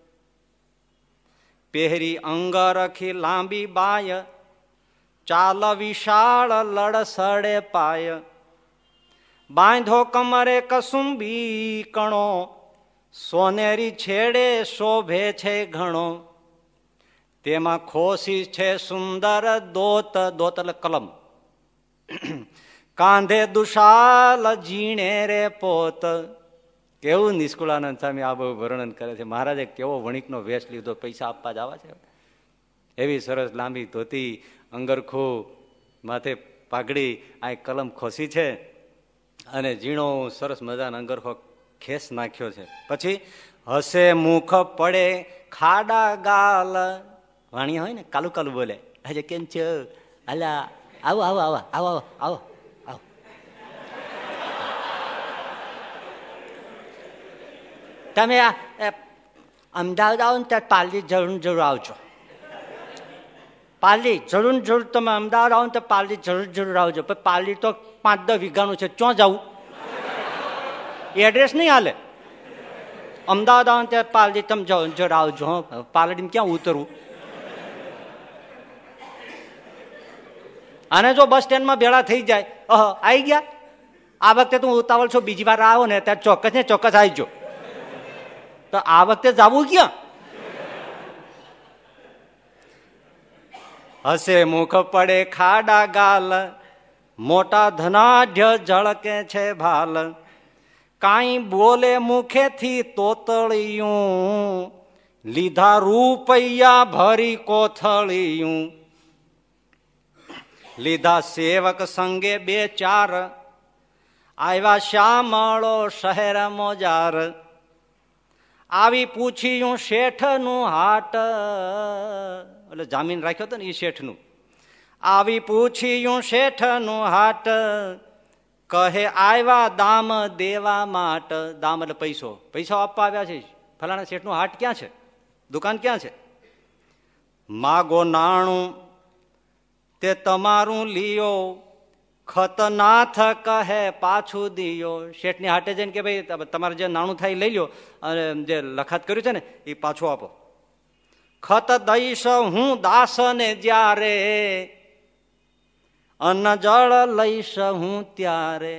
પહેરી અંગ રખી લાંબી બાય, ચાલ વિશાળ લડસડે પાય. બાંધો કમરે કસુંબી કણો, સોનેરી છેડે શોભે છે ઘણો. તેમાં ખોસી છે સુંદર દોત, દોત એટલે કલમ. કાંધે દુશાલ જીણે રે પોત. કેવું નિષ્કુળાનંદ સ્વામી આ બહુ વર્ણન કરે છે. મહારાજે કેવો વણિકનો વેશ લીધો, પૈસા આપવા જ આવા છે. એવી સરસ લાંબી ધોતી, અંગરખું, માથે પાઘડી, આ કલમ ખોસી છે અને ઝીણો સરસ મજાનો અંગરખો ખેસ નાખ્યો છે. પછી હસે મુખ પડે ખાડા ગાલ. વાણિયા હોય ને કાલું કાલું બોલે, હજે કેમ છો, અલા આવો આવો આવો આવો આવો આવો. તમે અમદાવાદ આવો ને ત્યાં પાલડી જરૂર આવજો. પાલડી જરૂર તમે અમદાવાદ આવો ને તો પાલડી જરૂર આવજો. પણ પાલડી તો 5-10 વીઘાનું છે, ક્યાં જવું? એડ્રેસ નહીં હાલે. અમદાવાદ આવો ને ત્યાં પાલડી તમે જરૂર આવજો. પાલડીમાં ક્યાં ઉતરવું? અને જો બસ સ્ટેન્ડમાં ભેળા થઈ જાય, આવી ગયા, આ વખતે તું ઉતાવળ છો, બીજી વાર આવો ને ત્યારે ચોક્કસ ને ચોક્કસ આવજો. તો આ વખતે જવું ક્યાં? હસે મુખ પડે ખાડા ગાલ, મોટા ધનાઢ્ય ઝળકે છે ભાલ. કાંઈ બોલે મુખેથી તોતળિયું, લીધા રૂપૈયા ભરી કોથળિયું. લીધા સેવક સંગે 2-4, આવ્યા શ્યામળો શહેર મોજાર. આવી પૂછ્યું શેઠનું હાટ, એટલે જામીન રાખ્યો હતો ને એ શેઠનું. આવી પૂછ્યું શેઠનું હાટ, કહે આવ્યા દામ દેવા માટ. દામ એટલે પૈસો, પૈસા આપવા આવ્યા છે. ફલાણા શેઠનું હાટ ક્યાં છે, દુકાન ક્યાં છે? માગો નાણું તે તમારું લિયો, ખતનાથ કહે પાછું દિયો. શેઠની હાટે જઈને કે ભાઈ તમારે જે નાણું થાય લઈ લો, અને જે લખાત કર્યું છે ને એ પાછું આપો. ખત દઈશ હું દાસને જ્યારે, અન્ન જળ લઈશ હું ત્યારે.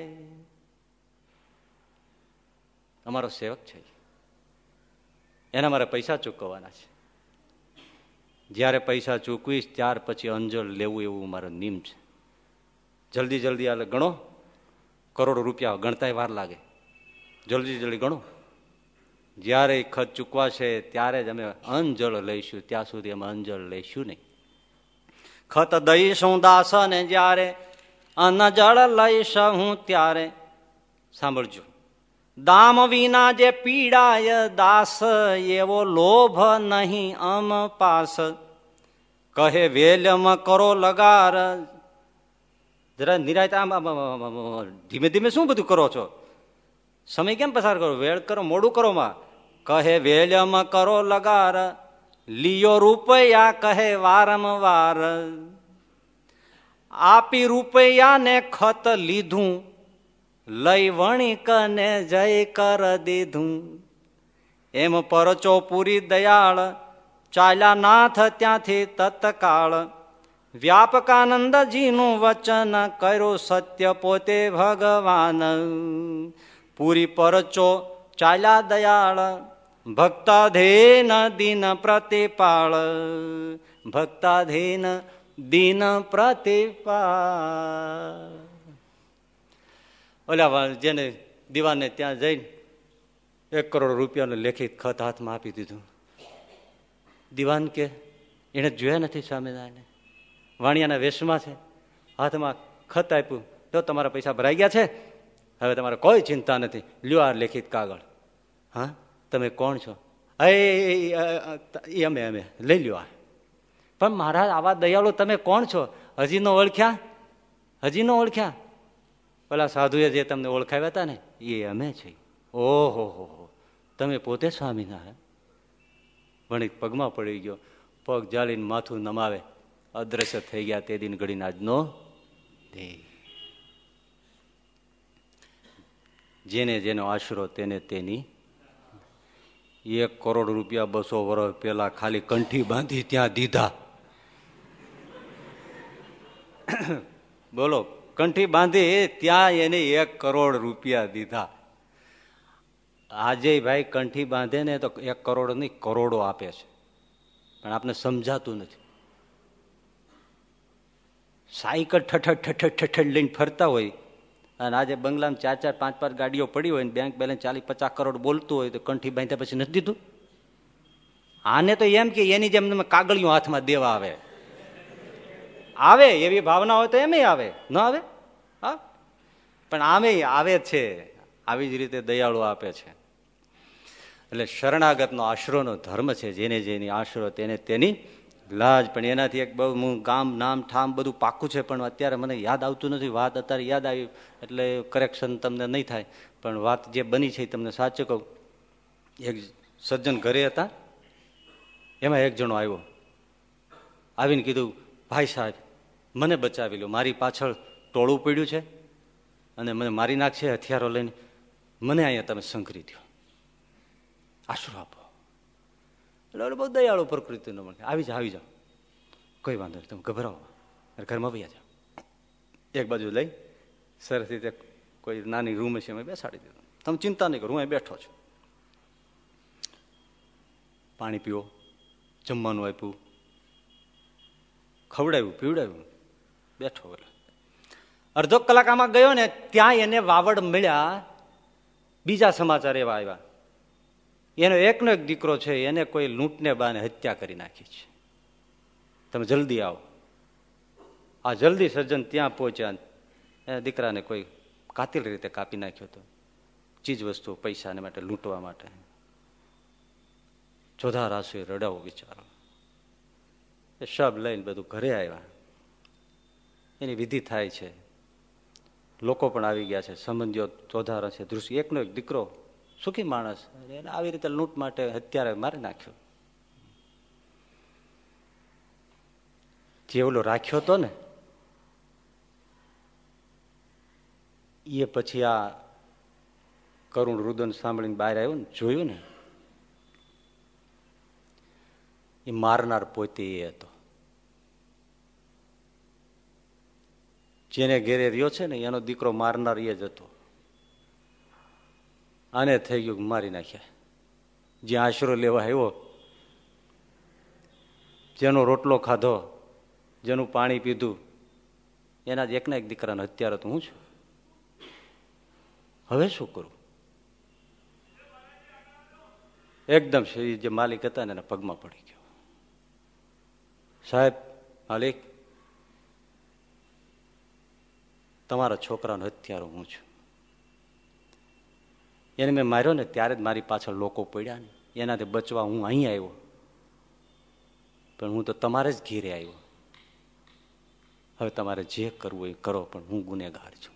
અમારો સેવક છે, એના મારે પૈસા ચૂકવવાના છે. જ્યારે પૈસા ચૂકવીશ ત્યાર પછી અંજળ લેવું, એવું મારો નિયમ છે. જલ્દી જલ્દી આલે ગણો, કરોડો રૂપિયા ગણતાય વાર લાગે. જલ્દી જલ્દી ગણો. જ્યારે ખત ચૂકવાશે ત્યારે જ અમે અંજળ લઈશું, ત્યાં સુધી અમે અંજળ લઈશું નહીં. ખત દઈશ હું દાસને જ્યારે, અન્ન જળ લઈશ હું ત્યારે. સાંભળજો, દામ વિના જે પીડાય દાસ, એવો લોભ નહીં અમ પાસ. કહે વેલમ કરો લગાર. જરા નિરાયત આમ ધીમે ધીમે શું બધું કરો છો? સમય કેમ પસાર કરો? વેળ કરો, મોડું કરો માં. કહે વેલમ કરો લગાર, લિયો રૂપિયા કહે વારંવાર. આપી રૂપિયા ને ખત લીધું, લઈ વણિક ને જય કર દીધું. એમ પરચો પૂરી દયાળ, ચાલ્યા નાથ ત્યાંથી તત્કાળ. વ્યાપકાનંદજીનું વચન કર્યું સત્ય પોતે ભગવાન. પૂરી પરચો ચાલ્યા દયાળ, ભક્તાધીન દીન પ્રતિપાળ. ભક્તાધીન દીન પ્રતિપાળ. ઓલા જેને દીવાને ત્યાં જઈને 1 કરોડ રૂપિયાનું લેખિત ખત હાથમાં આપી દીધું. દીવાન કે એને જોયા નથી સ્વામિનારાયણ, વાણિયાના વેશમાં છે, હાથમાં ખત આપ્યું. જો તમારા પૈસા ભરાઈ ગયા છે, હવે તમારે કોઈ ચિંતા નથી, લ્યો આ લેખિત કાગળ. હા, તમે કોણ છો? અમે લઈ લ્યો આ. પણ મહારાજ આવા દયાળુ તમે કોણ છો? હજી નો ઓળખ્યા? હજી નો ઓળખ્યા? પેલા સાધુએ જે તમને ઓળખાવ્યા હતા ને એ અમે છીએ. ઓહો હો, તમે પોતે સ્વામિનારાયણ? વણિક પગમાં પડી ગયો, પગ જાળીને માથું નમાવે, અદ્રશ્ય થઈ ગયા તે દિન ઘડીને આજનો દેહ. જેને જેનો આશરો તેને તેની. 1 કરોડ રૂપિયા 200 વર્ષ પેલા ખાલી કંઠી બાંધી ત્યાં દીધા. બોલો, કંઠી બાંધી ત્યાં એને 1 કરોડ રૂપિયા દીધા. આજે ભાઈ કંઠી બાંધે ને તો 1 કરોડ નહીં, કરોડો આપે છે, પણ આપને સમજાતું નથી. સાયકલ ઠઠ લઈને ફરતા હોય, અને આજે બંગલામાં 4-4, 5-5 ગાડીઓ પડી હોય, બેંક બેલેન્સ 40-50 કરોડ બોલતું હોય, તો કંઠી બાંધ્યા પછી નથી દીધું. આને તો એમ કે એની જેમ તમે કાગળિયું હાથમાં દેવા આવે. આવે એવી ભાવના હોય તો એમ આવે, ન આવે? હા, પણ આમે આવે છે. આવી જ રીતે દયાળુ આપે છે. એટલે શરણાગતનો આશરોનો ધર્મ છે. જેને જેની આશરો તેને તેની લાજ. પણ એનાથી એક બહુ હું ગામ નામ ઠામ બધું પાકું છે, પણ અત્યારે મને યાદ આવતું નથી. વાત અત્યારે યાદ આવી એટલે કરેક્શન તમને નહીં થાય, પણ વાત જે બની છે તમને સાચું કહું. એક સજ્જન ઘરે હતા, એમાં એક જણો આવ્યો, આવીને કીધું, ભાઈ સાહેબ મને બચાવી લો, મારી પાછળ ટોળું પડ્યું છે અને મને મારી નાખશે હથિયારો લઈને, મને અહીંયા તમે સંઘરી દો, આશરો આપો. એટલે બહુ દયાળુ પ્રકૃતિનો મળે, આવી જાઓ કોઈ વાંધો નહીં, તમે ગભરાવો, ઘરમાં વયા જાઓ. એક બાજુ લઈ સરસ રીતે કોઈ નાની રૂમ છે એમાં બેસાડી દીધો. તમે ચિંતા નહીં કરો, હું અહીં બેઠો છું. પાણી પીવો, જમવાનું આપ્યું, ખવડાવ્યું પીવડાવ્યું, બેઠો. અડધો કલાક આમાં ગયો ને ત્યાં એને વાવડ મળ્યા. બીજા સમાચાર એવા આવ્યા, એનો એકનો એક દીકરો છે, એને કોઈ લૂંટને બાને હત્યા કરી નાખી છે, તમે જલ્દી આવો. આ જલ્દી સજ્જન ત્યાં પહોંચ્યા. એના દીકરાને કોઈ કાતિલ રીતે કાપી નાખ્યો હતો, ચીજ વસ્તુ પૈસાને માટે લૂંટવા માટે. ચોધા રાસુએ રડાવો વિચારો. એ શબ લઈને બધું ઘરે આવ્યા. એની વિધિ થાય છે, લોકો પણ આવી ગયા છે, સંબંધીઓ ચોધાર છે, દૃશ્ય. એકનો એક દીકરો સુખી માણસ, એને આવી રીતે લૂંટ માટે હત્યારે મારી નાખ્યો. જે ઓલો રાખ્યો હતો ને એ પછી આ કરુણ રુદન સાંભળીને બહાર આવ્યો ને, જોયું ને, એ મારનાર પોતે એ હતો. જેને ઘેરે રહ્યો છે ને એનો દીકરો મારનાર એ જ હતો. આને થઈ ગયું મારી નાખ્યા. જ્યાં આશરો લેવા આવ્યો, જેનો રોટલો ખાધો, જેનું પાણી પીધું, એના જ એકના એક દીકરાનો હત્યારો તો હું છું. હવે શું કરું? એકદમ જે માલિક હતા ને એના પગમાં પડી ગયો. સાહેબ, માલિક, તમારા છોકરાનો હત્યારો હું છું. એને મેં માર્યો ને ત્યારે જ મારી પાછળ લોકો પડ્યા ને, એનાથી બચવા હું અહીં આવ્યો, પણ હું તો તમારે જ ઘેરે આવ્યો. હવે તમારે જે કરવું એ કરો, પણ હું ગુનેગાર છું.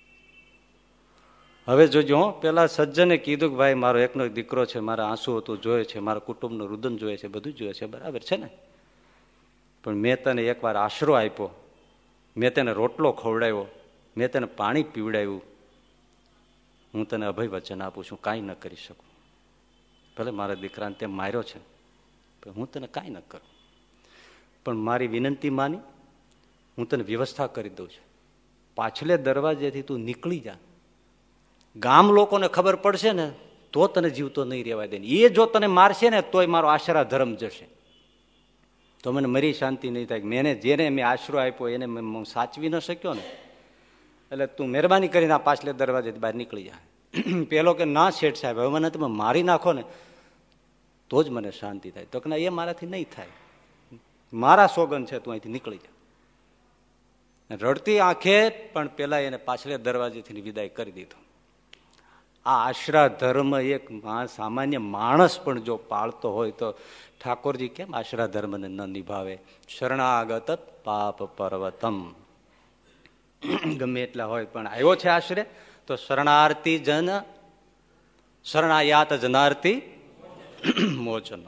હવે જોજો, પેલા સજ્જને કીધું કે ભાઈ મારો એકનો એક દીકરો છે, મારા આંસુ હતું જોઈએ છે, મારા કુટુંબનું રુદન જોઈએ છે, બધું જોઈએ છે, બરાબર છે ને, પણ મેં તને એકવાર આશરો આપ્યો, મેં તને રોટલો ખવડાવ્યો, મેં તને પાણી પીવડાવ્યું, હું તને અભય વચન આપું છું, કાંઈ ન કરી શકું. ભલે મારા દીકરાને તે માર્યો છે, પણ હું તને કાંઈ ન કરું. પણ મારી વિનંતી માની, હું તને વ્યવસ્થા કરી દઉં છું. પાછલે દરવાજેથી તું નીકળી જા. ગામ લોકોને ખબર પડશે ને તો તને જીવતો નહીં રહેવા દે. એ જો તને મારશે ને તોય મારો આશરા ધર્મ જશે, તો મને મરી શાંતિ નહીં થાય. મેં જેને મેં આશરો આપ્યો એને હું સાચવી ન શક્યો ને, એટલે તું મહેરબાની કરીને આ પાછલે દરવાજે બહાર નીકળી જા. પેલો કે ના શેઠ સાહેબ, હવે મને તમે મારી નાખો ને તો જ મને શાંતિ થાય. તો કે ના, એ મારાથી નહીં થાય, મારા સોગન છે, તું અહીંથી નીકળી જા. રડતી આંખે પણ પેલા એને પાછલે દરવાજેથી વિદાય કરી દીધો. આ આશરા ધર્મ એક સામાન્ય માણસ પણ જો પાળતો હોય તો ઠાકોરજી કેમ આશરા ધર્મને ન નિભાવે? શરણાગત પાપ પર્વતમ. ગમે એટલા હોય પણ આવ્યો છે આશરે તો શરણાર્થી જન શરણાયાત જનાર્થી મોચન.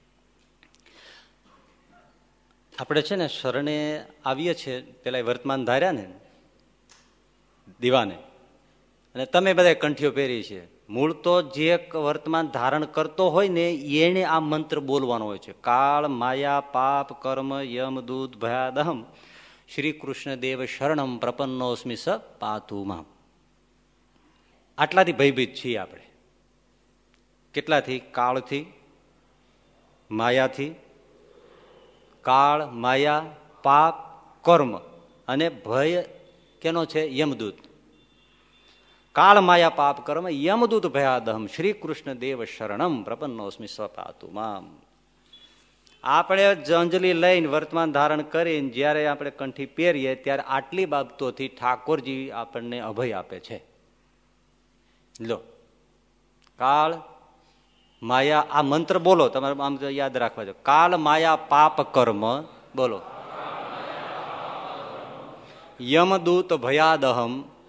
આપણે છે ને શરણે આવીએ છીએ, પેલા વર્તમાન ધાર્યા ને દીવાને, અને તમે બધા કંઠીઓ પહેરી છે. મૂળ તો જે વર્તમાન ધારણ કરતો હોય ને એને આ મંત્ર બોલવાનો હોય છે. કાળ માયા પાપ કર્મ યમ દૂત ભયાદહમ શ્રી કૃષ્ણ દેવ શરણમ પ્રપન્નોસ્મિ સ પાતુમાં. આટલાથી ભયભીત છીએ આપણે. કેટલાથી? કાળથી, માયાથી. કાળ, માયા, પાપ, કર્મ અને ભય કેનો છે? યમદૂત. કાળ માયા પાપ કર્મ યમદૂત ભયાદહમ શ્રી કૃષ્ણ દેવ શરણમ પ્રપન્નોસ્મિ સ્વપાતુમાં. આપણે અંજલિ લઈને વર્તમાન ધારણ કરીને જયારે આપણે કંઠી પહેરીએ ત્યારે આટલી બાબતોથી ઠાકોરજી આપણને અભય આપે છે. લો, કાળ, માયા, આ મંત્ર બોલો, તમારે આમ યાદ રાખવા જો. કાલ માયા પાપ કર્મ બોલો. યમદૂત ભયાદહમ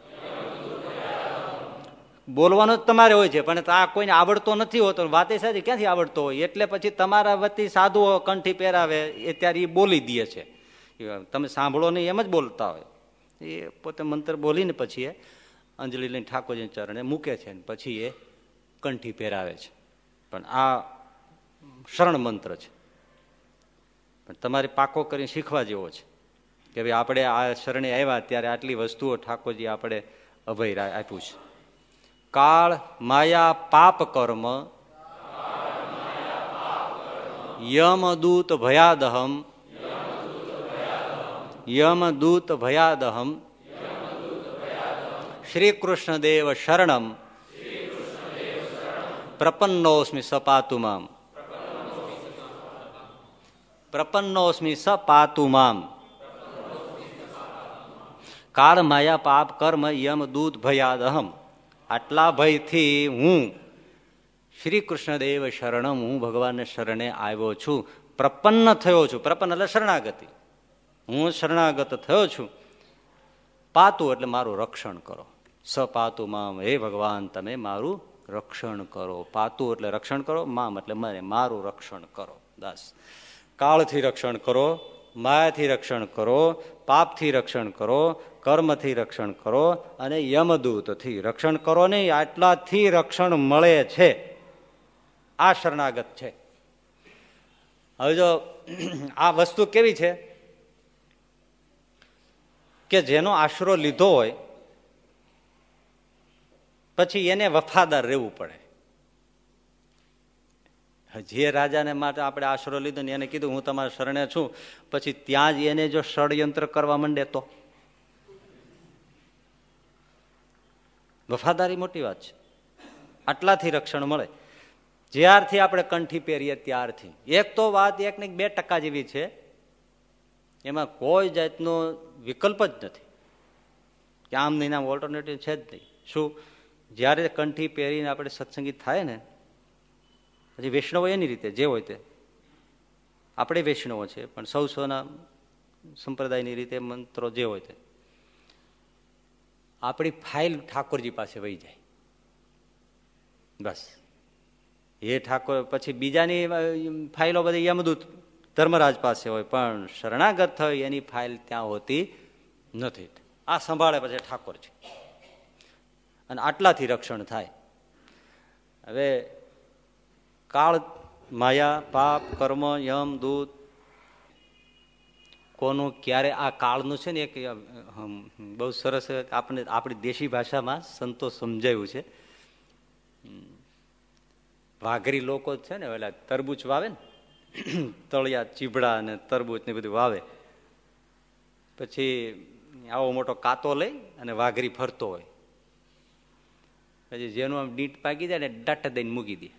બોલવાનું જ તમારે હોય છે, પણ આ કોઈને આવડતો નથી હોતો. વાતે સાચી, ક્યાંથી આવડતો હોય? એટલે પછી તમારા વતી સાધુઓ કંઠી પહેરાવે એ ત્યારે એ બોલી દે છે. તમે સાંભળો નહીં એમ જ બોલતા હોય. એ પોતે મંત્ર બોલીને પછી એ અંજલિ લઈને ઠાકોરજી ચરણે મૂકે છે, પછી એ કંઠી પહેરાવે છે. પણ આ શરણ મંત્ર છે, પણ તમારે પાકો કરીને શીખવા જેવો છે કે ભાઈ આપણે આ શરણે આવ્યા ત્યારે આટલી વસ્તુઓ ઠાકોરજી આપણે અભય આપ્યું છે. કાળ માયા પાપ કર્મ યમદૂત ભયાદહમ યમદૂત ભયાદહમ શ્રી કૃષ્ણદેવ શરણમ પ્રપન્નોસ્મિ સપાતુ મામ પ્રપન્નોસ્મિ સપાતુ મામ. કાળ માયા પાપ કર્મ યમદૂત ભયાદહમ, આટલા ભયથી હું શ્રી કૃષ્ણદેવ શરણમ, હું ભગવાનને શરણે આવ્યો છું. પ્રપન્ન થયો છું. પ્રપન્ન એટલે શરણાગતિ. હું શરણાગત થયો છું. પાતું એટલે મારું રક્ષણ કરો. સપાતું મામ, હે ભગવાન તમે મારું રક્ષણ કરો. પાતું એટલે રક્ષણ કરો, મામ એટલે મને, મારું રક્ષણ કરો. દાસ કાળથી રક્ષણ કરો, માયાથી રક્ષણ કરો, પાપથી રક્ષણ કરો, કર્મથી રક્ષણ કરો અને યમદૂતથી રક્ષણ કરો. નહીં, આટલાથી રક્ષણ મળે છે. આ શરણાગત છે. હવે જો આ વસ્તુ કેવી છે કે જેનો આશરો લીધો હોય પછી એને વફાદાર રહેવું પડે. જે રાજાને માટે આપણે આશરો લીધો ને એને કીધું હું તમારા શરણે છું, પછી ત્યાં જ એને જો ષડયંત્ર કરવા માંડે તો વફાદારી મોટી વાત છે. આટલાથી રક્ષણ મળે જ્યારથી આપણે કંઠી પહેરીએ ત્યારથી. એક તો વાત 1 ને 2% જેવી છે, એમાં કોઈ જાતનો વિકલ્પ જ નથી કે આમ નહીં આમ ઓલ્ટરનેટિવ છે જ નહીં. શું? જ્યારે કંઠી પહેરીને આપણે સત્સંગી થાય ને, પછી વૈષ્ણવો એની રીતે જે હોય તે, આપણે વૈષ્ણવો છે પણ સૌના સંપ્રદાયની રીતે મંત્રો જે હોય તે, આપણી ફાઇલ ઠાકોરજી પાસે વહી જાય. બસ એ ઠાકોર પછી બીજાની ફાઇલો બધી યમદૂત ધર્મરાજ પાસે હોય, પણ શરણાગત થઈ એની ફાઇલ ત્યાં હોતી નથી. આ સંભાળે પછી ઠાકોરજી, અને આટલાથી રક્ષણ થાય. હવે કાળ માયા પાપ કર્મ યમ દૂત કોનું ક્યારે આ કાળનું છે ને એક બહુ સરસ આપણે આપણી દેશી ભાષામાં સંતો સમજાયું છે. વાઘરી લોકો છે ને પેલા તરબૂચ વાવે ને, તળિયા ચીભડા અને તરબૂચ ને બધું વાવે, પછી આવો મોટો કાતો લઈ અને વાઘરી ફરતો હોય, પછી જેનું આમ ડીટ પાકી જાય ને ડટ દઈને મૂકી દે.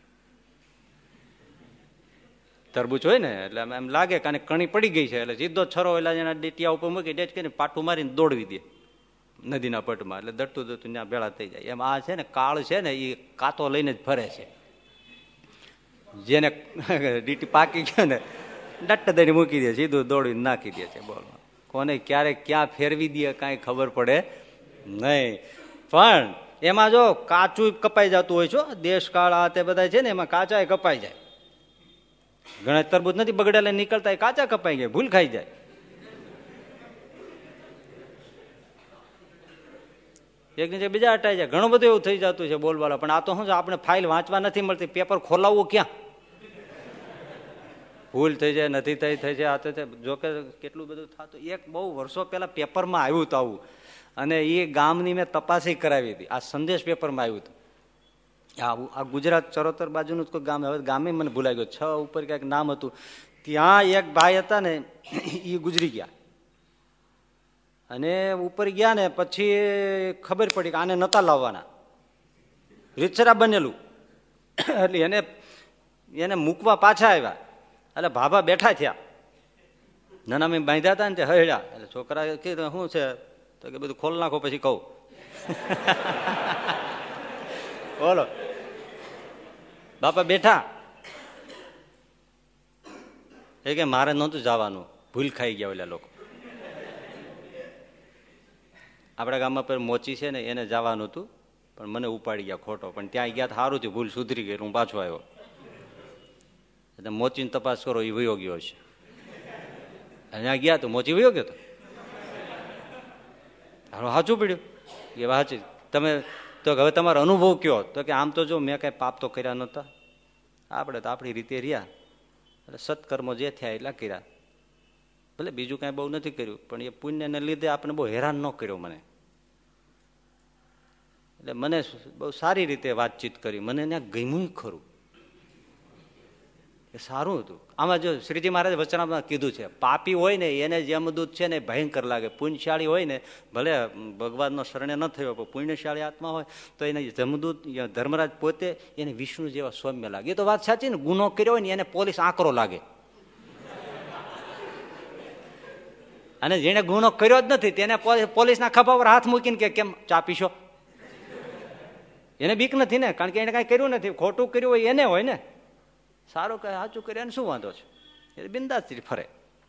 તરબૂચ હોય ને એટલે એમ લાગે કે કણી પડી ગઈ છે, એટલે સીધો છરો એટલે એના ડીટિયા ઉપર મૂકી ડેચ કરીને પાટું મારીને દોડવી દે નદીના પટમાં, એટલે દટતું દટતું ત્યાં ભેળા થઈ જાય. એમ આ છે ને કાળ છે ને એ કાતો લઈને જ ફરે છે. જેને ડીટી પાકી ગયો ને ડટ દઈને મૂકી દે, સીધું દોડીને નાખી દે છે. બોલો કોને ક્યારે ક્યાં ફેરવી દે કાંઈ ખબર પડે નહીં. પણ એમાં જો કાચું કપાઈ જતું હોય છે, દેશકાળ આ તે બધા છે ને એમાં કાચા કપાઈ જાય. ઘણા તરબૂચ નથી બગડેલા નીકળતા, એ કાચા કપાઈ ગયા, ભૂલ ખાઈ જાય. એક નીચે બીજા હટાઈ જાય, ઘણું બધું એવું થઈ જતું છે બોલવાળા. પણ આ તો શું છે, આપણે ફાઇલ વાંચવા નથી મળતી, પેપર ખોલાવવું ક્યાં? ભૂલ થઈ જાય, નથી થઈ જાય. આ તો જોકે કેટલું બધું થતું. એક બહુ વર્ષો પહેલા પેપરમાં આવ્યું હતું આવું, અને એ ગામની મેં તપાસી કરાવી હતી. આ સંદેશ પેપરમાં આવ્યું હતું. આ ગુજરાત ચરોતર બાજુનું જ કોઈ ગામ, હવે ગામે મને ભૂલાઈ ગયો, 6 ઉપર ક્યાંક નામ હતું. ત્યાં એક ભાઈ હતા ને એ ગુજરી ગયા, અને ઉપર ગયા ને પછી ખબર પડી કે આને નતા લાવવાના, રીતસરા બનેલું. એટલે એને મૂકવા પાછા આવ્યા, એટલે ભાભા બેઠા થયા, નાના મેં બાંધ્યા હતા ને તે હળ્યા. એટલે છોકરા કીધું શું છે, તો કે બધું ખોલ નાખો પછી કહું. બોલો બાપા બેઠા એ કે મારે નહોતું જવાનું, ભૂલ ખાઈ ગયા ઓલા લોકો. આપણા ગામમાં પર મોચી છે ને, એને જવાનું હતું પણ મને ઉપાડી ગયા ખોટો. પણ ત્યાં ગયા સારું થયું, ભૂલ સુધરી ગઈ, હું પાછો આવ્યો. એટલે મોચીની તપાસ કરો, એ વયો ગયો છે. અહીંયા ગયા તો મોચી વયો ગયો. હાલો સાચું પડ્યું કે સાચું. તમે તો હવે તમારો અનુભવ કયો? તો કે આમ તો જો મેં કઈ પાપ તો કર્યા નહોતા, આપણે તો આપણી રીતે રહ્યા, એટલે સત્કર્મો જે થયા એટલા કર્યા. ભલે બીજું કાંઈ બહુ નથી કર્યું, પણ એ પુણ્યને લીધે આપણે બહુ હેરાન ન કર્યો મને. એટલે મને બહુ સારી રીતે વાતચીત કરી, મને ત્યાં ગમ્યું ખરું, એ સારું હતું. આમાં જો શ્રીજી મહારાજ વચનામાં કીધું છે, પાપી હોય ને એને યમદૂત છે ને ભયંકર લાગે. પુણ્યશાળી હોય ને, ભલે ભગવાનનો શરણે ન થયો પણ પુણ્યશાળી આત્મા હોય તો એને જમદૂત ધર્મરાજ પોતે એને વિષ્ણુ જેવા સૌમ્ય લાગે. એ તો વાત સાચી ને, ગુનો કર્યો હોય ને એને પોલીસ આકરો લાગે, અને જેને ગુનો કર્યો જ નથી તેને પોલીસના ખભા પર હાથ મૂકીને કે કેમ ચા પીશો, એને બીક નથી ને, કારણ કે એને કઈ કર્યું નથી. ખોટું કર્યું હોય એને હોય ને, સારું કહે સાચું કરે એને શું વાંધો છે, એ બિંદાસથી ફરે.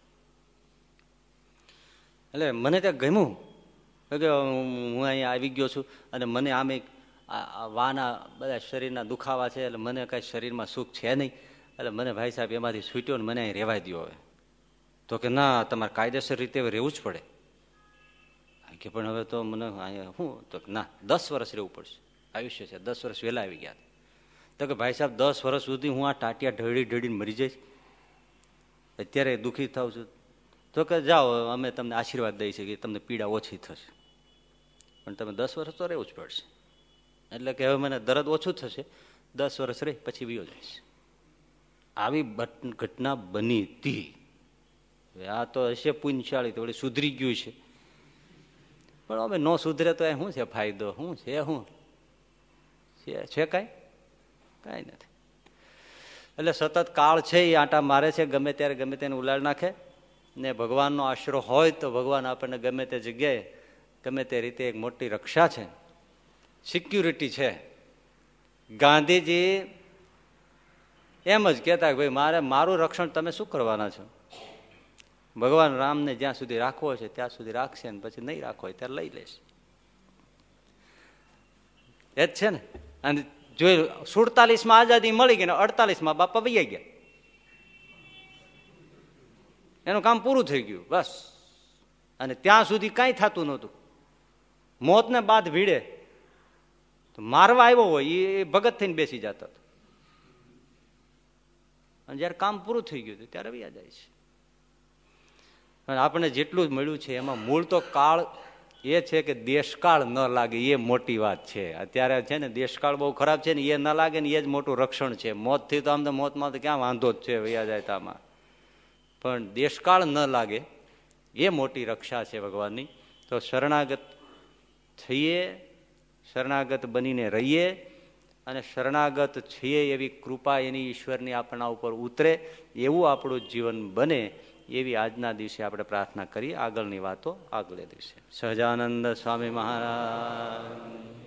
એટલે મને ત્યાં ગમ્યું કે હું અહીંયા આવી ગયો છું અને મને આમે વાના બધા શરીરના દુખાવા છે, એટલે મને કાંઈ શરીરમાં સુખ છે નહીં. એટલે મને ભાઈ સાહેબ એમાંથી છૂટ્યો ને મને અહીં રહેવાય દો. હવે તો કે ના, તમારે કાયદેસર રીતે રહેવું જ પડે. કે પણ હવે તો મને અહીંયા શું? તો ના, 10 વર્ષ રહેવું પડશે, આયુષ્ય છે. 10 વર્ષ વહેલા આવી ગયા. તો કે ભાઈ સાહેબ 10 વર્ષ સુધી હું આ ટાટિયા ઢળી ઢળીને મરી જઈશ, અત્યારે દુઃખી થાઉં છું. તો કે જાઓ, અમે તમને આશીર્વાદ દઈ શકીએ, તમને પીડા ઓછી થશે, પણ તમે 10 વર્ષ તો રહેવું જ પડશે. એટલે કે હવે મને દર્દ ઓછું થશે, 10 વર્ષ રહી પછી વિયો જઈશ. આવી ઘટના બની હતી. આ તો હશે પુણ્યશાળી, તો વળી સુધરી ગયું છે. પણ અમે ન સુધરે તો શું છે ફાયદો? શું છે? શું છે? કાંઈ નથી. એટલે સતત કાળ છે એ આંટા મારે છે, ગમે ત્યારે ગમે તેને ઉલાડ નાખે. ને ભગવાનનો આશરો હોય તો ભગવાન આપણને ગમે તે જગ્યાએ ગમે તે રીતે એક મોટી રક્ષા છે, સિક્યુરિટી છે. ગાંધીજી એમ જ કહેતા કે ભાઈ મારું રક્ષણ તમે શું કરવાના છો? ભગવાન રામને જ્યાં સુધી રાખવો છે ત્યાં સુધી રાખશે, ને પછી નહીં રાખવો હોય ત્યારે લઈ લેશે. એ જ છે ને. અને જોઈ 47માં આઝાદી મળી ગઈ ને 48માં બાપા વૈયા ગયા, એનું કામ પૂરું થઈ ગયું બસ. અને ત્યાં સુધી કઈ થતું નહોતું. મોતને બાદ ભીડે તો મારવા આવ્યો હોય એ ભગત થઈને બેસી જતો હતો, અને જયારે કામ પૂરું થઈ ગયું હતું ત્યારે વૈયા જાય છે. આપણે જેટલું જ મળ્યું છે એમાં મૂળ તો કાળ એ છે કે દેશકાળ ન લાગે, એ મોટી વાત છે. અત્યારે છે ને દેશકાળ બહુ ખરાબ છે ને, એ ન લાગે ને એ જ મોટું રક્ષણ છે. મોતથી તો આમ તો મોતમાં તો ક્યાં વાંધો જ છે, વૈયા જાય તો આમાં. પણ દેશકાળ ન લાગે એ મોટી રક્ષા છે ભગવાનની. તો શરણાગત થઈએ, શરણાગત બનીને રહીએ, અને શરણાગત છીએ એવી કૃપા એની ઈશ્વરની આપણા ઉપર ઉતરે, એવું આપણું જીવન બને, એવી આજના દિવસે આપણે પ્રાર્થના કરીએ. આગળની વાતો આગલે દિવસે. સહજાનંદ સ્વામી મહારાજ.